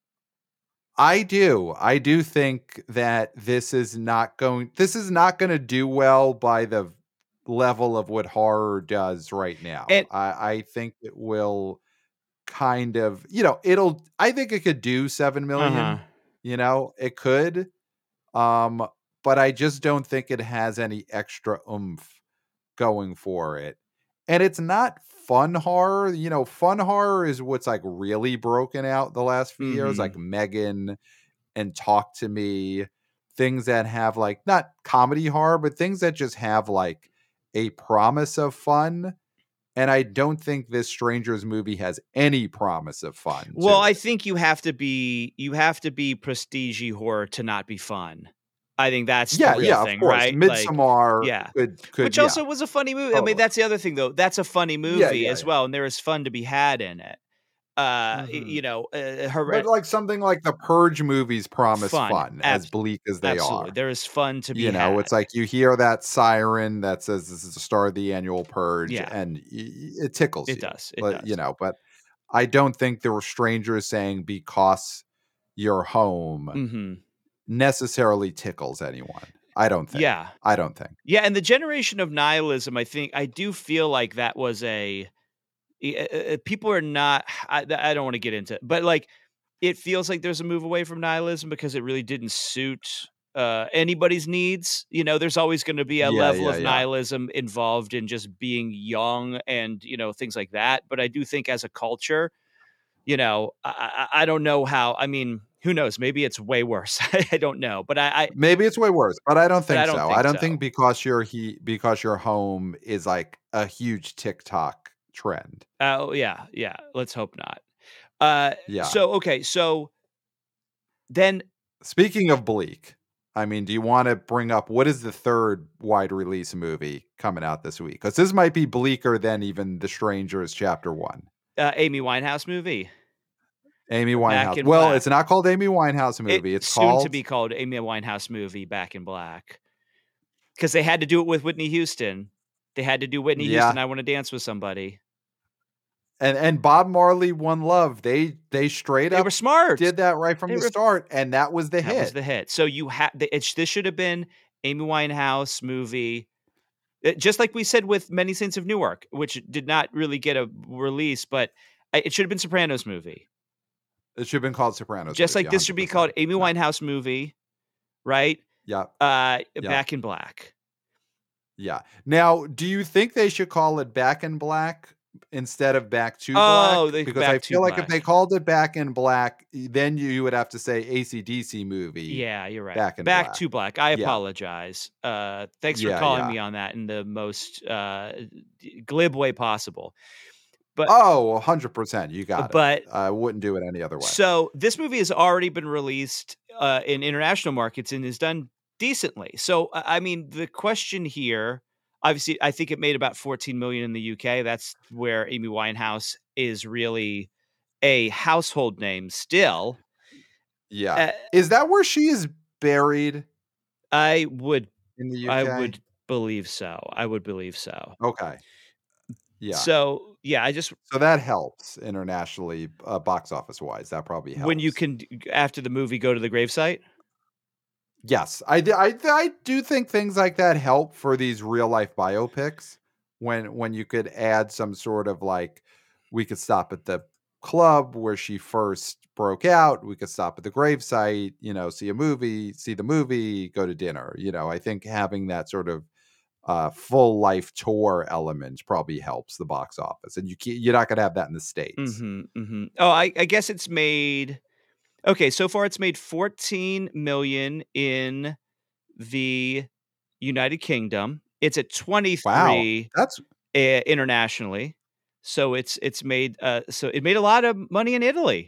I do. I do think that this is not going this is not going to do well by the level of what horror does right now. And I I think it will kind of, you know, it'll I think it could do seven uh-huh. million, you know, it could. Um, but I just don't think it has any extra oomph going for it. And it's not fun horror. You know, fun horror is what's like really broken out the last few years, like Mhm. Megan and Talk to Me, things that have like not comedy horror, but things that just have like a promise of fun. And I don't think this Strangers movie has any promise of fun Well, to I it. think you have to be you have to be prestige horror to not be fun. I think that's the Yeah, real yeah, of thing, course. right? Like, Midsommar yeah. could could Which yeah, also was a funny movie. I mean, totally. that's the other thing though. That's a funny Yeah, movie yeah, as yeah. well, and there is fun to be had in it. Uh, y Mhm. you know, uh, But Hered like something like the Purge movies promise fun. fun, as Abs bleak as they absolutely. are. There is fun to be You know, had. it's like you hear that siren that says this is the start of the annual purge Yeah, and y- y- it tickles it you. does. It But, you does. know, but I don't think there were strangers saying because you're home Mhm. necessarily tickles anyone. I don't think. Yeah. I don't think. Yeah, and the generation of nihilism, I think I do feel like that was a e uh uh, people are not I I don't wanna get into it, but, like, it feels like there's a move away from nihilism because it really didn't suit, uh, anybody's needs. You know, there's always going to be a Yeah, level yeah, of yeah. nihilism involved in just being young and, you know, things like that. But I do think as a culture, you know, I, I, I don't know how. I mean, who knows? Maybe it's way worse. I don't know, but I, I, Maybe it's way worse, but I don't but think I don't so. I think don't think so. because you're he because your home is like a huge TikTok trend. Oh yeah, yeah. Let's hope not. Uh, Yeah. so okay, so then Speaking of bleak, I mean, do you wanna bring up what is the third wide release movie coming out this week? Because this might be bleaker than even The Strangers Chapter one. uh, Amy Winehouse movie, Amy Back Winehouse. in Well, Black. it's not called Amy Winehouse It movie, it's soon to called be called Amy Winehouse movie, Back in Black, because they had to do it with Whitney Houston. They had to do Whitney Houston, yeah, "I Wanna Dance with Somebody." and and Bob Marley, One Love. They they straight They were up smart. did that right from They the were start, and that was the That was hit. the hit. So you had it's this should have been Amy Winehouse movie. Uh, just like we said with Many Saints of Newark, which did not really get a release, but I it should have been Sopranos movie. It should have been called Sopranos Just movie, like this should be called one hundred percent. Amy Yeah. Winehouse movie, right? Yep, Uh, yep. Back in Black. Yeah. Now, do you think they should call it Back in Black instead of Back to Oh, Black? they Because I Back to feel like if they Black. called it Back in Black, y- then you would have to say A C D C movie Yeah, you're right. Back in Back Black. to Black. I Yeah. apologize. Uh, thanks for Yeah, calling yeah. me on that in the most uh, d- glib way possible. But Oh, one hundred percent. You got it. but I wouldn't do it any other way. so this movie has already been released uh, in international markets and is done decently. So I I mean, the question here, obviously, I think it made about fourteen million in the U K. That's where Amy Winehouse is really a household name still. Yeah. Uh, Is that where she is buried I would in the I U K? would believe so. I would believe so. Okay. Yeah. So, yeah, I just So that helps internationally, uh, box office wise. That probably when you helps. can d after the movie, go to the gravesite? Yes, I d I th I do think things like that help for these real life biopics when when you could add some sort of like, we could stop at the club where she first broke out, we could stop at the gravesite, you know, see a movie, see the movie, go to dinner, you know, I think having that sort of, uh, full life tour element probably helps the box office, and you can you're not gonna have that in the States. Mhm, mhm. Oh, I I guess it's made okay, so far it's made fourteen million in the United Kingdom. It's at Wow, twenty-three, that's eh, internationally. So it's it's made, uh so it made a lot of money in Italy.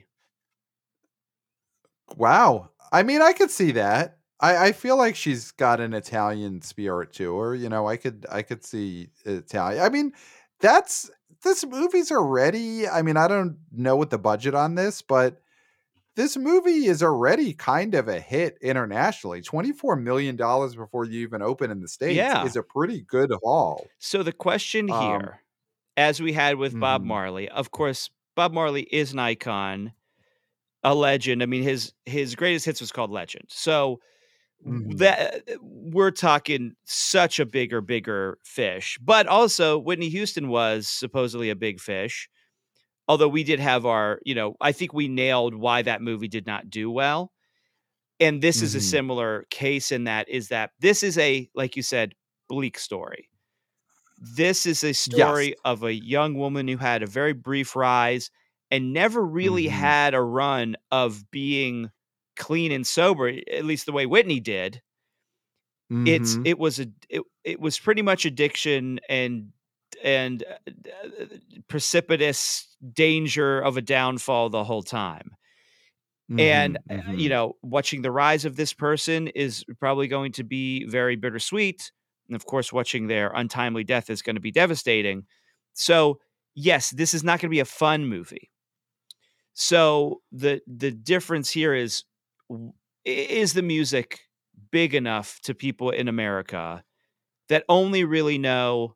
wow. I mean, I could see that. I I feel like she's got an Italian spirit to her, you know, I could I could see Italian. I mean, that's this movie's already I mean, I don't know what the budget on this, but this movie is already kind of a hit internationally. twenty-four million dollars before you even open in the States Yeah. is a pretty good haul. So the question Um here, as we had with Bob mhm, Marley, of course, Bob Marley is an icon, a legend. I mean, his his greatest hits was called Legend. So w mhm, that we're talking such a bigger, bigger fish, but also Whitney Houston was supposedly a big fish, although we did have our you know, I think we nailed why that movie did not do well, and this is a mhm. similar case in that is that this is a, like you said, bleak story. This is a Yes. story of a young woman who had a very brief rise and never really Mhm, had a run of being clean and sober, at least the way Whitney did. It's mhm, it was a it it was pretty much addiction and and, uh, d uh, precipitous danger of a downfall the whole time. And, mhm, uh, you mhm. know, watching the rise of this person is probably going to be very bittersweet, and, of course, watching their untimely death is gonna be devastating. So, yes, this is not gonna be a fun movie. So, the the difference here is w I is the music big enough to people in America that only really know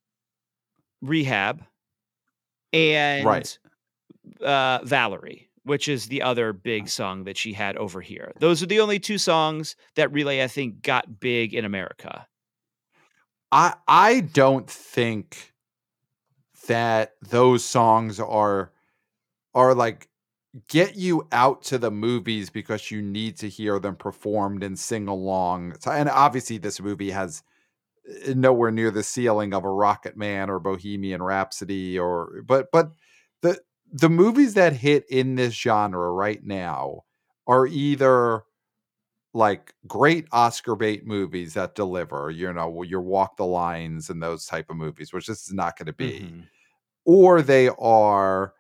Rehab Right. and, uh, Valerie, which is the other big song that she had over here. Those are the only two songs that really, I think, got big in America. I I don't think that those songs are are like get you out to the movies because you need to hear them performed and sing along. So, and obviously this movie has uh, nowhere near the ceiling of a Rocket Man or Bohemian Rhapsody or but but the the movies that hit in this genre right now are either like great Oscar bait movies that deliver, you know, your Walk the Lines and those type of movies, which this is not going to be, Mhm. or they are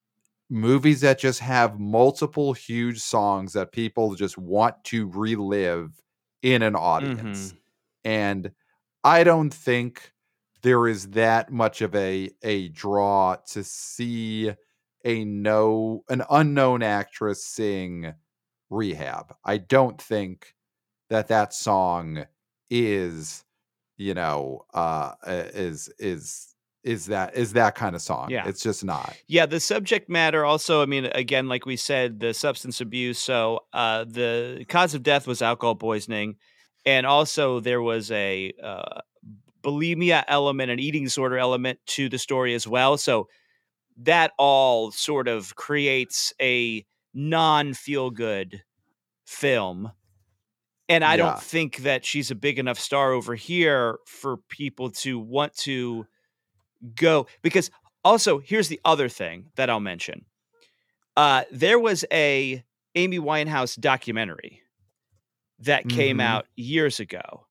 movies that just have multiple huge songs that people just want to relive in an audience. Mhm. And I don't think there is that much of a a draw to see a no an unknown actress sing Rehab. I don't think that that song is, you know, uh, uh, is is is that is that kind of song. Yeah. It's just not. Yeah, the subject matter also, I mean, again, like we said, the substance abuse. So, uh, the cause of death was alcohol poisoning, and also there was a uh, bulimia element, an eating disorder element to the story as well. So that all sort of creates a non feel good film. And I don't Yeah. think that she's a big enough star over here for people to want to go. Because also, here's the other thing that I'll mention. Uh, there was a Amy Winehouse documentary that came Mhm. out years ago,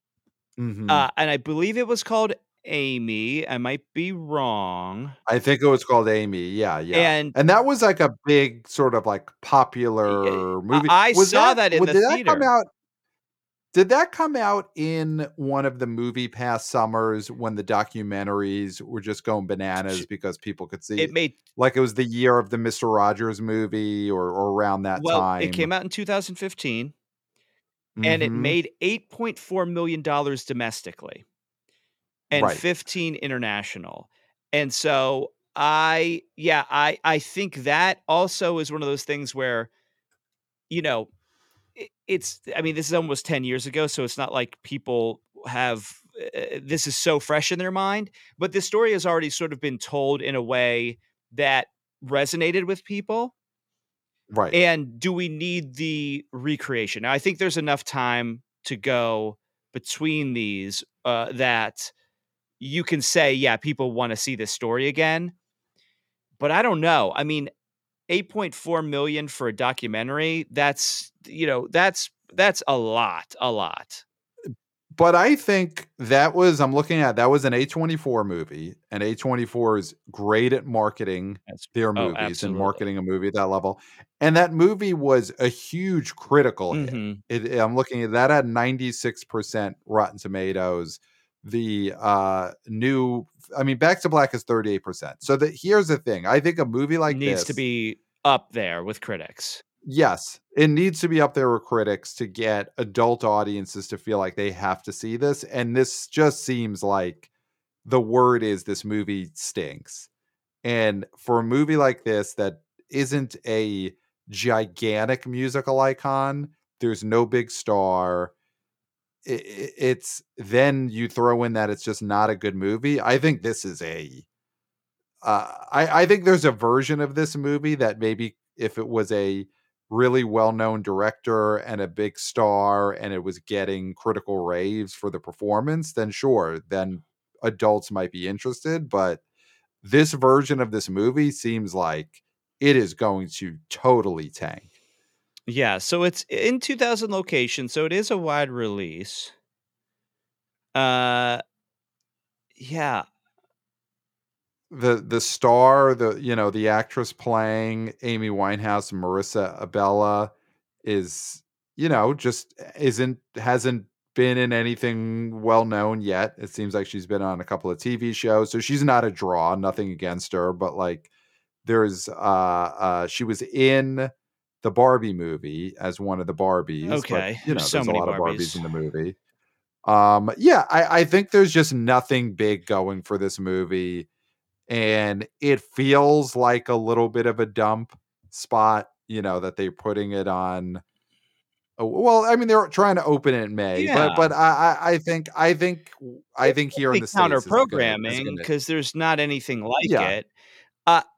Mhm. uh, and I believe it was called Amy. I might be wrong. I think it was called Amy. Yeah, yeah. And And that was like a big sort of like y popular I movie. I Was saw that that in wa the did that come theater. out did that come out in one of the movie pass summers when the documentaries were just going Sh bananas because people could It see made like it was the year of the Mister Rogers movie or or around that well, it time? came out in two thousand fifteen, and it Mhm. made eight point four million dollars domestically and Right. fifteen international. And so I yeah, I I think that also is one of those things where, you know, it it's I mean, this is almost ten years ago, so it's not like people have uh, this is so fresh in their mind, but this story has already sort of been told in a way that resonated with people. Right. And do we need the recreation? Now, I think there's enough time to go between these, uh, that you can say, "Yeah, people wanna see this story again." But I don't know. I mean, eight point four million for a documentary, that's, you know, that's that's a lot, a lot. But I think that was I'm looking at that was an A twenty-four movie, and A twenty-four is great at marketing That's their Oh, movies and absolutely. marketing a movie at that level, and that movie was a huge critical hit. Mhm. It I'm looking at that had ninety-six percent Rotten Tomatoes. The, uh, new I mean, Back to Black is thirty-eight percent. So the here's the thing, I think a movie like Needs to this be up there with critics. yes, it needs to be up there with critics to get adult audiences to feel like they have to see this, and this just seems like the word is this movie stinks. And for a movie like this that isn't a gigantic musical icon, there's no big star. i- i- It's then you throw in that it's just not a good movie. I think this is a uh, I I think there's a version of this movie that maybe if it was a really well-known director and a big star and it was getting critical raves for the performance, then sure, then adults might be interested, but this version of this movie seems like it is going to totally tank. Yeah, so it's in two thousand locations, so it is a wide release. Uh, yeah. The the star, the you know, the actress playing Amy Winehouse, Marissa Abella, is, you know, just isn't hasn't been in anything well known yet. It seems like she's been on a couple of T V shows, so she's not a draw, nothing against her, but like there's uh uh she was in the Barbie movie as one of the Barbies, but Okay, you there's know, so there's a many lot of Barbies Barbies. in the movie. Um yeah, I I think there's just nothing big going for this movie and it feels like a little bit of a dump spot, you know, that they're putting it on. Oh, well, I mean, they're trying to open it in May, but Yeah. but I I I think I think I It's think here in definitely the counter States, this is gonna is programming gonna because there's not anything like yeah. it. Uh,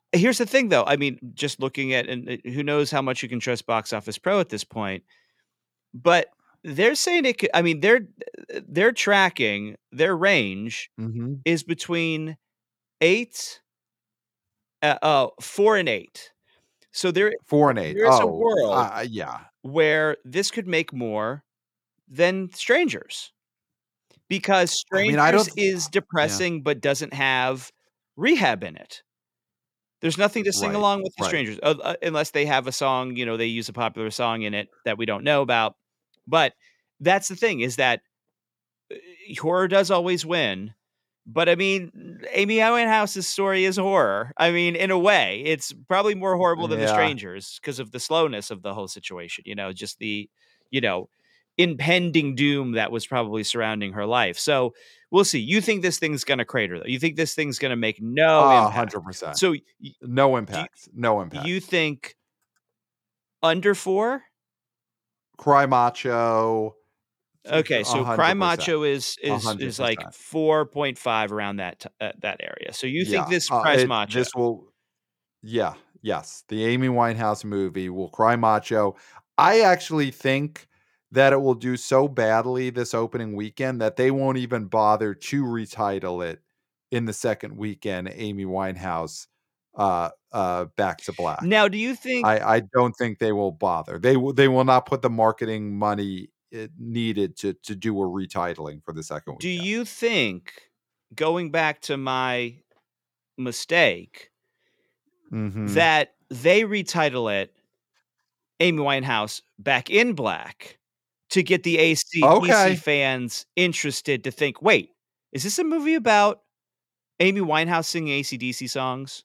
Here's the thing, though. I mean, just looking at and uh, who knows how much you can trust Box Office Pro at this point, but they're saying it could I mean, they're uh, they're tracking their range Mhm. is between eight uh, oh, four and eight. So there four and eight. there is a Oh, world uh, yeah. where this could make more than Strangers, because I mean, I Strangers don't th is yeah. depressing but doesn't have rehab in it. There's nothing to sing Right, along with the right. Strangers, uh, uh, unless they have a song, you know, they use a popular song in it that we don't know about, but that's the thing is that, uh, horror does always win, but I mean, Amy Winehouse's story is horror. I mean, in a way, it's probably more horrible than The Yeah. Strangers 'cause of the slowness of the whole situation, you know, just the, you know, impending doom that was probably surrounding her life. So, we'll see. You think this thing's gonna crater, though? You think this thing's gonna make no A impact? hundred percent. So, y No do impact, no impact. you think under four? Cry Macho, Okay, a so Cry hundred percent. Macho is a is hundred is like percent. four point five around that t uh, that area. So you think Yeah, this uh, Cries it Macho? this will yeah, yes, the Amy Winehouse movie will cry macho. I actually think that it will do so badly this opening weekend that they won't even bother to retitle it in the second weekend, Amy Winehouse, uh uh, Back to Black. Now, do you think I I don't think they will bother. They will they will not put the marketing money it needed to to do a retitling for the second do weekend. you think, going back to my mistake Mhm. that they retitle it Amy Winehouse, Back in Black to get the AC/DC Okay. fans interested to think, "Wait, is this a movie about Amy Winehouse singing AC/DC songs?"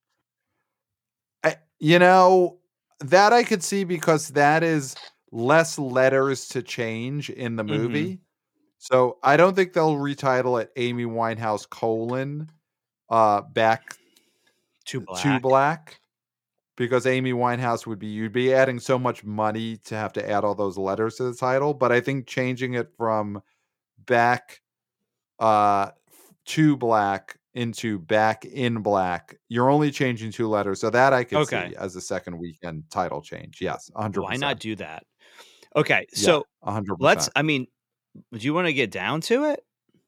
I you know, that I could see because that is less letters to change in the Mhm. movie. So, I don't think they'll retitle it Amy Winehouse colon, uh, Back To to Black. Black, because Amy Winehouse would be you'd be adding so much money to have to add all those letters to the title, but I think changing it from Back, uh, to Black into Back in Black, you're only changing two letters, so that I could Okay. see as a second weekend title change. Yes, a hundred Why not percent. do that? Okay, Yeah, so a hundred let's percent. I mean, do you wanna get down to it?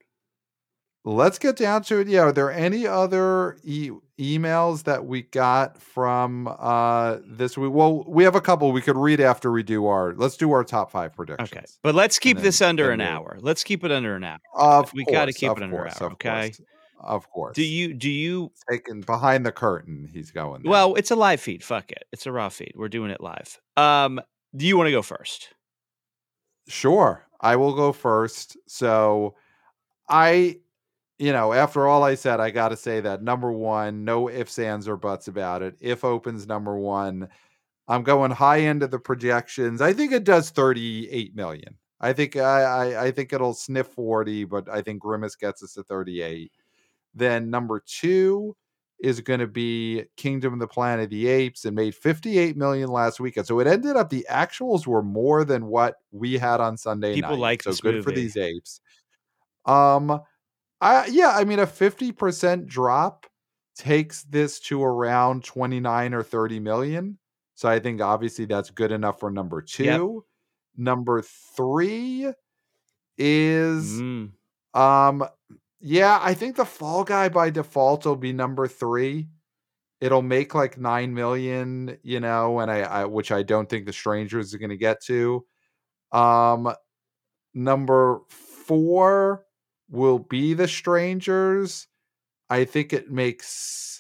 Let's get down to it. Yeah, are there any other e emails that we got from, uh, this week? Well, we have a couple we could read after we do our let's do our top five Okay, predictions, but let's and keep this then under then an we'll hour. Let's keep it under an hour. Of We gotta course, keep it of under an course, hour, of course, okay? of Do course. you do you Taken behind the curtain, he's going there. Well, it's a live feed, fuck it. It's a raw feed. We're doing it live. Um, do you wanna go first? Sure, I will go first. So, I you know, after all I said, I gotta say that number one, no ifs, ands, or buts about it. If opens number one, I'm going high end of the projections. I think it does thirty-eight million. I think I I I think it'll sniff forty, but I think Grimace gets us to thirty-eight. Then number two is gonna be Kingdom of the Planet of the Apes. It made fifty-eight million last weekend. So it ended up the actuals were more than what we had on Sunday People night. like So this good for movie. these apes. Um, I yeah, I mean, a fifty percent drop takes this to around twenty-nine or thirty million. So I think obviously that's good enough for number Yep. two. Number three is, Mm. um, yeah, I think The Fall Guy by default will be number three. It'll make like nine million, you know, and I I which I don't think The Strangers is gonna get to. Um, number four will be The Strangers. I think it makes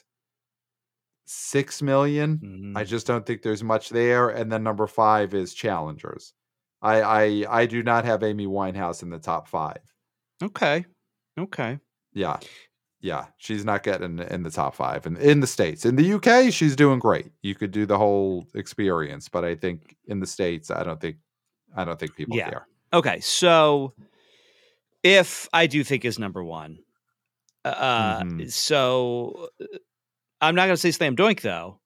six million. I Mhm. just don't think there's much there, and then number five is Challengers. I I I do not have Amy Winehouse in the top five. Okay. Okay. Yeah. Yeah, she's not getting in the top five in in the States. In the U K, she's doing great. You could do the whole experience, but I think in the States, I don't think I don't think people Yeah. care. Okay, so if I do think is number one, uh, Mhm. so, uh, I'm not gonna say slam dunk, though.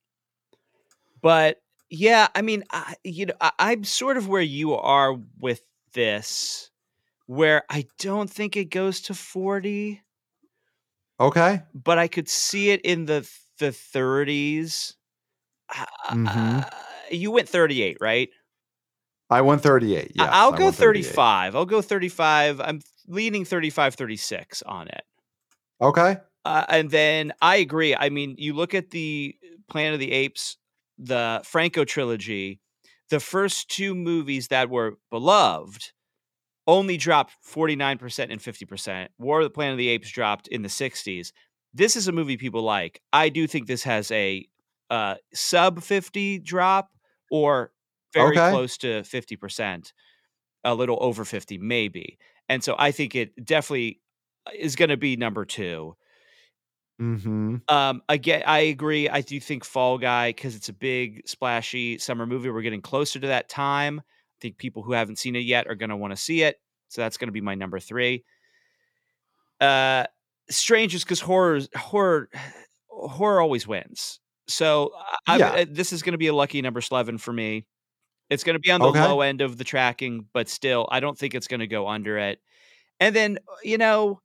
But, yeah, I mean, I you know, I I'm sort of where you are with this, where I don't think it goes to forty Okay. but I could see it in the the thirties. Uh, Mhm. you went thirty-eight, right? I went thirty-eight, I yes, I'll I go went thirty-eight. thirty-five. I'll go thirty-five. I'm leaning thirty-five, thirty-six on it. Okay. Uh, and then I agree. I mean, you look at the Planet of the Apes, the Franco trilogy, the first two movies that were beloved only dropped forty-nine percent and fifty percent. War of the Planet of the Apes dropped in the sixties. This is a movie people like. I do think this has a uh, sub fifty drop or very Okay. close to fifty percent, a little over fifty maybe. And so I think it definitely is going to be number two. Mhm. Um, again, I agree. I do think Fall Guy, because it's a big, splashy summer movie. We're getting closer to that time. I think people who haven't seen it yet are going to want to see it. So that's going to be my number three. Uh, Strange is because horror, horror, horror always wins. So I, I'm, Yeah. uh, this is going to be a lucky number eleven for me. It's going to be on the Okay. low end of the tracking, but still, I don't think it's going to go under it. And then, uh, you know,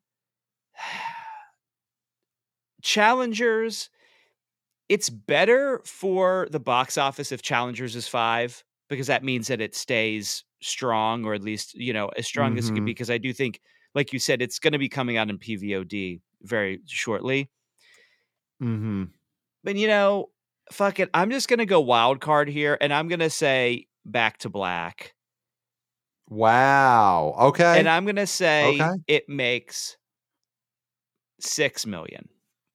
Challengers, it's better for the box office if Challengers is five, because that means that it stays strong, or at least, you know, as strong as it can be, Mhm. because I do think, like you said, it's gonna be coming out in P V O D very shortly. Mhm. But, you know, fuck it, I'm just gonna go wild card here, and I'm gonna say Back to Black. Wow. And Okay. I'm gonna say Okay. it makes six million.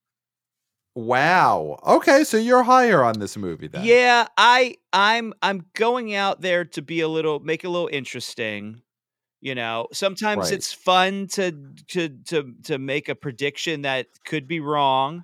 Wow. Okay, so you're higher on this movie then. Yeah, I I'm I'm going out there to be a little make it a little interesting, you know? Sometimes Right. it's fun to to to to make a prediction that could be wrong,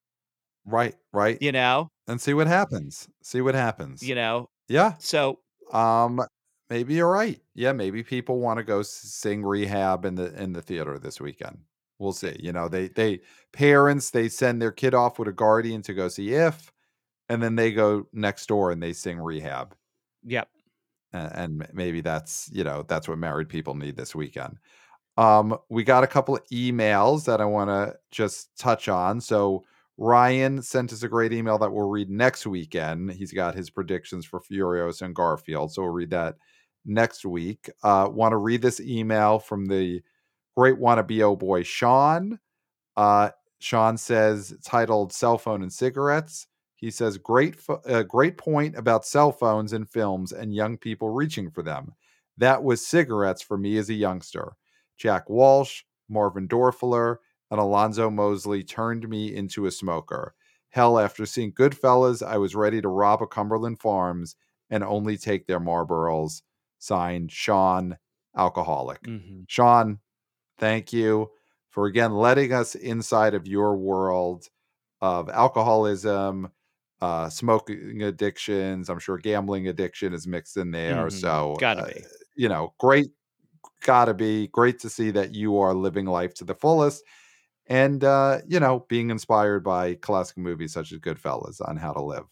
Right, right. you know? And see what happens. See what happens. You know? Yeah. So, Um, maybe you're right. Yeah, maybe people wanna go s sing Rehab in the in the theater this weekend. We'll see. You know, they they parents, they send their kid off with a guardian to go see If, and then they go next door and they sing Rehab. yep. A and m maybe that's, you know, that's what married people need this weekend. Um, we got a couple of emails that I wanna just touch on. So, Ryan sent us a great email that we'll read next weekend. He's got his predictions for Furiosa and Garfield, so we'll read that next week. Uh, wanna read this email from the great wannabe oh boy, Sean. Uh, Sean says, titled "Cell Phone and Cigarettes." He says, "Great, pho- uh, great point about cell phones in films and young people reaching for them. That was cigarettes for me as a youngster. Jack Walsh, Marvin Dorfler, and Alonzo Mosley turned me into a smoker. Hell, after seeing Goodfellas, I was ready to rob a Cumberland Farms and only take their Marlboros." Signed, Sean, alcoholic. Mhm. Sean, thank you for again letting us inside of your world of alcoholism, uh, smoking addictions. I'm sure gambling addiction is mixed in there. Mhm. So, Gotta uh, be. you know, great, gotta be great to see that you are living life to the fullest and, uh, you know, being inspired by classic movies such as Goodfellas on how to live.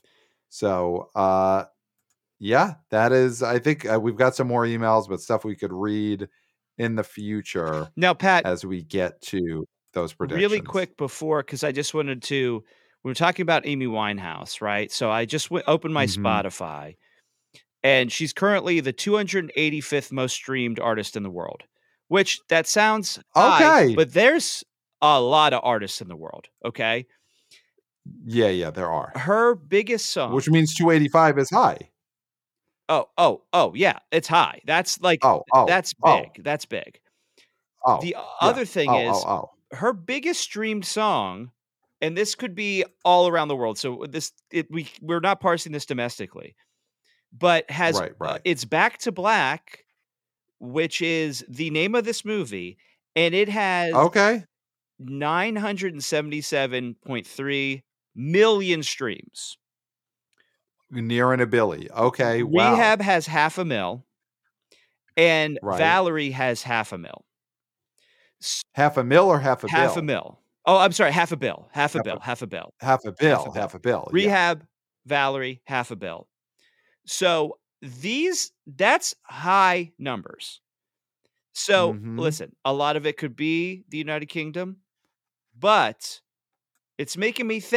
So, uh, yeah, that is, I think uh, we've got some more emails, but stuff we could read in the future Now, Pat, as we get to those really predictions. quick before, because I just wanted to we were talking about Amy Winehouse, right? So I just w opened my Mhm. Spotify, and she's currently the two hundred eighty-fifth most streamed artist in the world, which that sounds high, Okay. but there's a lot of artists in the world, okay? Yeah, yeah, there are. Her biggest Which song means two eighty-five is high. oh, oh, oh, yeah, it's high. That's like Oh, oh, that's oh, big, that's big. oh, The yeah. other thing Oh, oh, is oh. her biggest streamed song, and this could be all around the world, so this it we we're not parsing this domestically, but has, Right, uh, right. it's Back to Black, which is the name of this movie, and it has Okay. nine hundred seventy-seven point three million streams. Near and a Billy. Okay, wow. Rehab has half a mil, and Right. Valerie has half a mil. S Half a mil or half a half a bill? mil. Oh, I'm sorry, half a bill, half a Half a bill, half a bill, half a half a bill, half bill. a bill, yeah. Rehab, Valerie, half a bill. So, these that's high numbers. So, Mhm. listen, a lot of it could be the United Kingdom, but it's making me think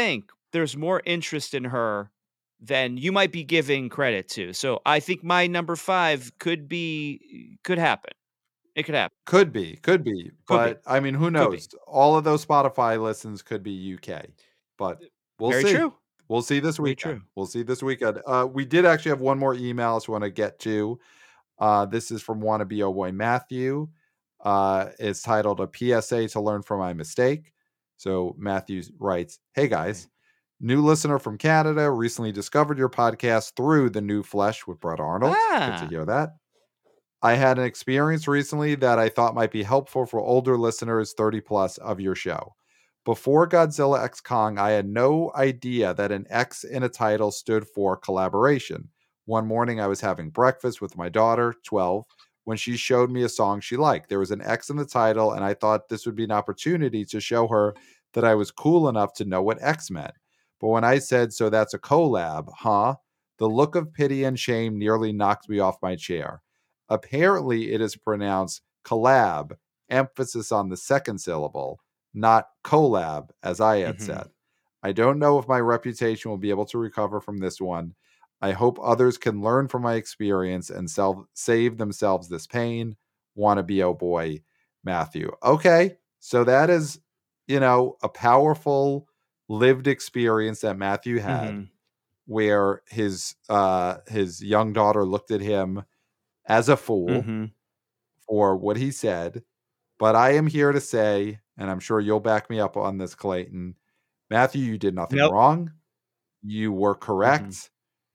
there's more interest in her than you might be giving credit to. So I think my number five could be could happen. It could happen. Could be, could be, Could be. but I mean, who Could be. knows? All of those Spotify listens could be U K, but we'll Very see. true. We'll see this Very weekend. true. We'll see this weekend. Uh, we did actually have one more email I just want to get to. Uh, this is from Wannabe Oh Boy Matthew. Uh, it's titled A P S A to Learn from My Mistake. So Matthew writes, Hey guys, new listener from Canada, recently discovered your podcast through The New Flesh with Brett Arnold. Good to Ah. hear that. I had an experience recently that I thought might be helpful for older listeners thirty plus of your show. Before Godzilla X Kong, I had no idea that an X in a title stood for collaboration. One morning, I was having breakfast with my daughter, twelve, when she showed me a song she liked. There was an X in the title, and I thought this would be an opportunity to show her that I was cool enough to know what X meant. But when I said, so that's a collab, huh? The look of pity and shame nearly knocked me off my chair. Apparently, it is pronounced collab, emphasis on the second syllable, not collab, as I had Mhm. said. I don't know if my reputation will be able to recover from this one. I hope others can learn from my experience and self- save themselves this pain. Wannabe oh boy, Matthew. Okay, so that is, you know, a powerful lived experience that Matthew had, Mhm. where his uh, his young daughter looked at him as a fool Mhm. for what he said. But I am here to say, and I'm sure you'll back me up on this, Clayton, Matthew, you did nothing Nope. wrong. You were Mhm. correct.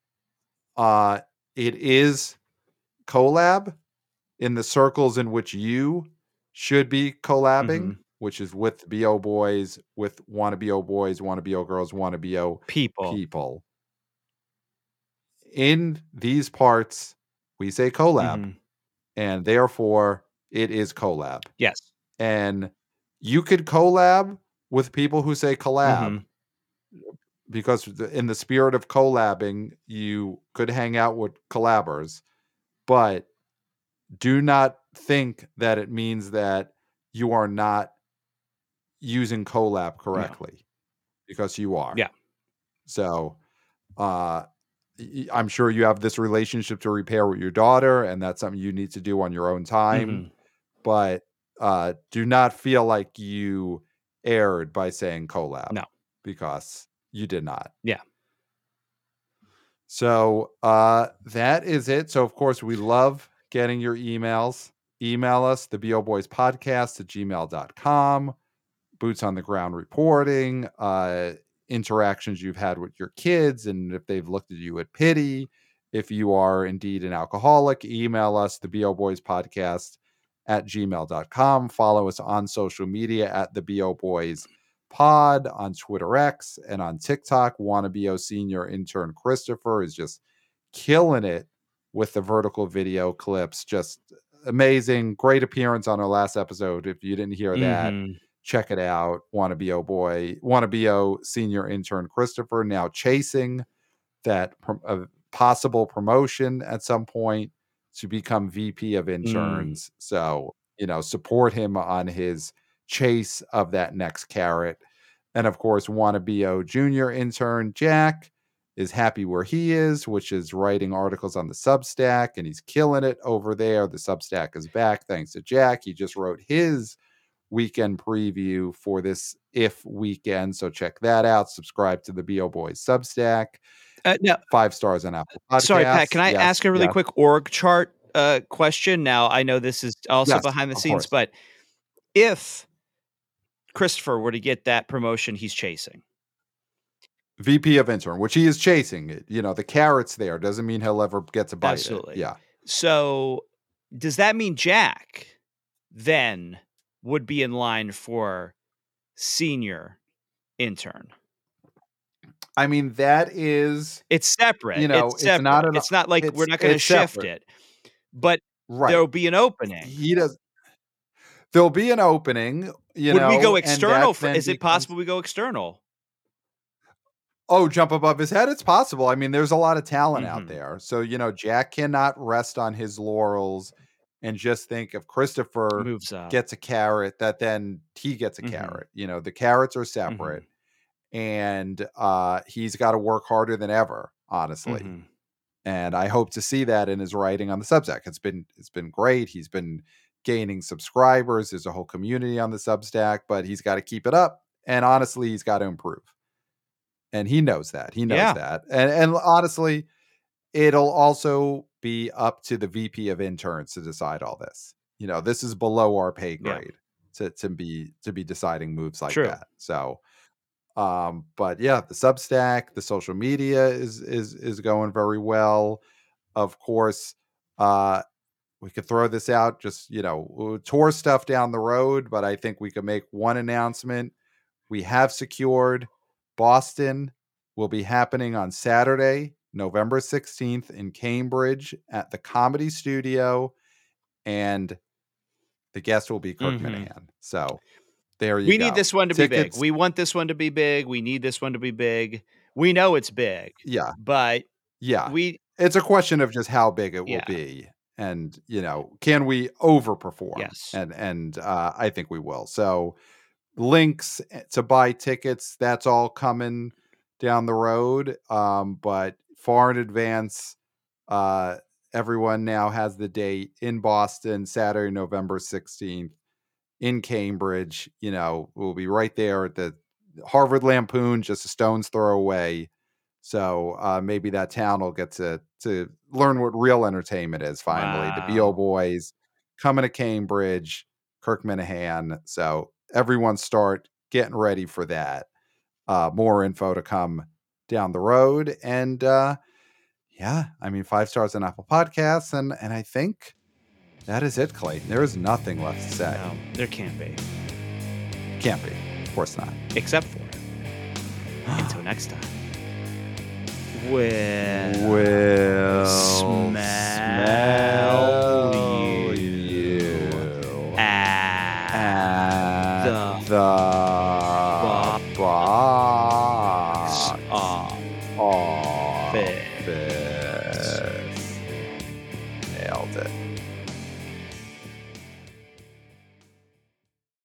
Uh, it is collab in the circles in which you should be collabing, Mhm. which is with B O boys, with wannabe O boys, wannabe O girls, wannabe O People. people. In these parts, we say collab, Mhm. and therefore it is collab. Yes. And you could collab with people who say collab, Mhm. because the, in the spirit of collabing, you could hang out with collabers, but do not think that it means that you are not using collab No. correctly, because you are. Yeah. So, uh, y- I'm sure you have this relationship to repair with your daughter, and that's something you need to do on your own time. Mhm. But uh, do not feel like you erred by saying collab, No. because you did not. Yeah. So uh, that is it. So, of course, we love getting your emails. Email us, the B O Boys Podcast at gmail dot com. Boots on the ground reporting, uh, interactions you've had with your kids, and if they've looked at you with pity. If you are indeed an alcoholic, email us, the B O Boys Podcast at gmail dot com. Follow us on social media at the B O Boys Pod on Twitter X and on TikTok. Wannabe O senior intern Christopher is just killing it with the vertical video clips. Just amazing. Great appearance on our last episode. If you didn't hear that, Mhm. check it out. Wannabe O boy, Wannabe O senior intern Christopher, now chasing that prom- uh, possible promotion at some point to become V P of Mm. interns. So, you know, support him on his chase of that next carrot. And of course, Wannabe O junior intern Jack is happy where he is, which is writing articles on the Substack, and he's killing it over there. The Substack is back thanks to Jack. He just wrote his weekend preview for this if weekend. So check that out. Subscribe to the B O Boys Substack. Uh, now, Five stars on Apple sorry, Pat, Podcasts. can I Yes, ask a really yes, quick org chart uh, question? Now, I know this is also yes, behind the of scenes, course. but if Christopher were to get that promotion he's chasing, V P of intern, which he is chasing. It, you know, the carrot's there. Doesn't mean he'll ever get to bite it. absolutely. Yeah. So, does that mean Jack then would be in line for senior intern? I mean, that is, It's separate. you know, It's it's not separate. an, It's not like we're it's, not going to it's shift separate. it, but Right. there'll be an opening. He does. There'll be an opening, you Would we know, go and external? that For, then is it becomes, possible we go external? oh, jump above his head. It's possible. I mean, there's a lot of talent out Mhm. there. So, you know, Jack cannot rest on his laurels and just think if Christopher Moves up. gets a carrot, that then he gets a Mhm. carrot. You know, the carrots are Mhm. separate. and uh, he's got to work harder than ever, honestly. Mm-hmm. And I hope to see that in his writing on the Substack. It's been it's been great. He's been gaining subscribers. There's a whole community on the Substack, but he's got to keep it up. And honestly, he's got to improve. And he knows that. He knows Yeah. that. And and honestly, it'll also be up to the V P of interns to decide all this. You know, this is below our pay Yeah. grade to to be to be deciding moves like True. that. So um, but yeah, the Substack, the social media is is is going very well. Of course, uh, we could throw this out, just, you know, tour stuff down the road, but I think we could make one announcement. We have secured Boston will be happening on Saturday, November sixteenth in Cambridge at the Comedy Studio, and the guest will be Kirk Mhm. Minahan. So there you We go. need this one to be big. Tickets, We want this one to be big. We need this one to be big. We know it's big, yeah, but yeah. we It's a question of just how big it will Yeah. be, and, you know, can we overperform? Yes. And and uh, I think we will. So links to buy tickets, that's all coming down the road, um, but far in advance. Uh, everyone now has the date in Boston, Saturday, November sixteenth, in Cambridge. You know, we'll be right there at the Harvard Lampoon, just a stone's throw away. So uh, maybe that town will get to to learn what real entertainment is finally. The B O Wow. Boys coming to Cambridge, Kirk Minahan. So everyone start getting ready for that. Uh, more info to come down the road. And uh, yeah, I mean, five stars on Apple Podcasts. And, and I think that is it, Clayton. There is nothing left to say. No, there can't be. Can't be. Of course not. Except for until next time. We'll, Will smell, smell you, you at at the the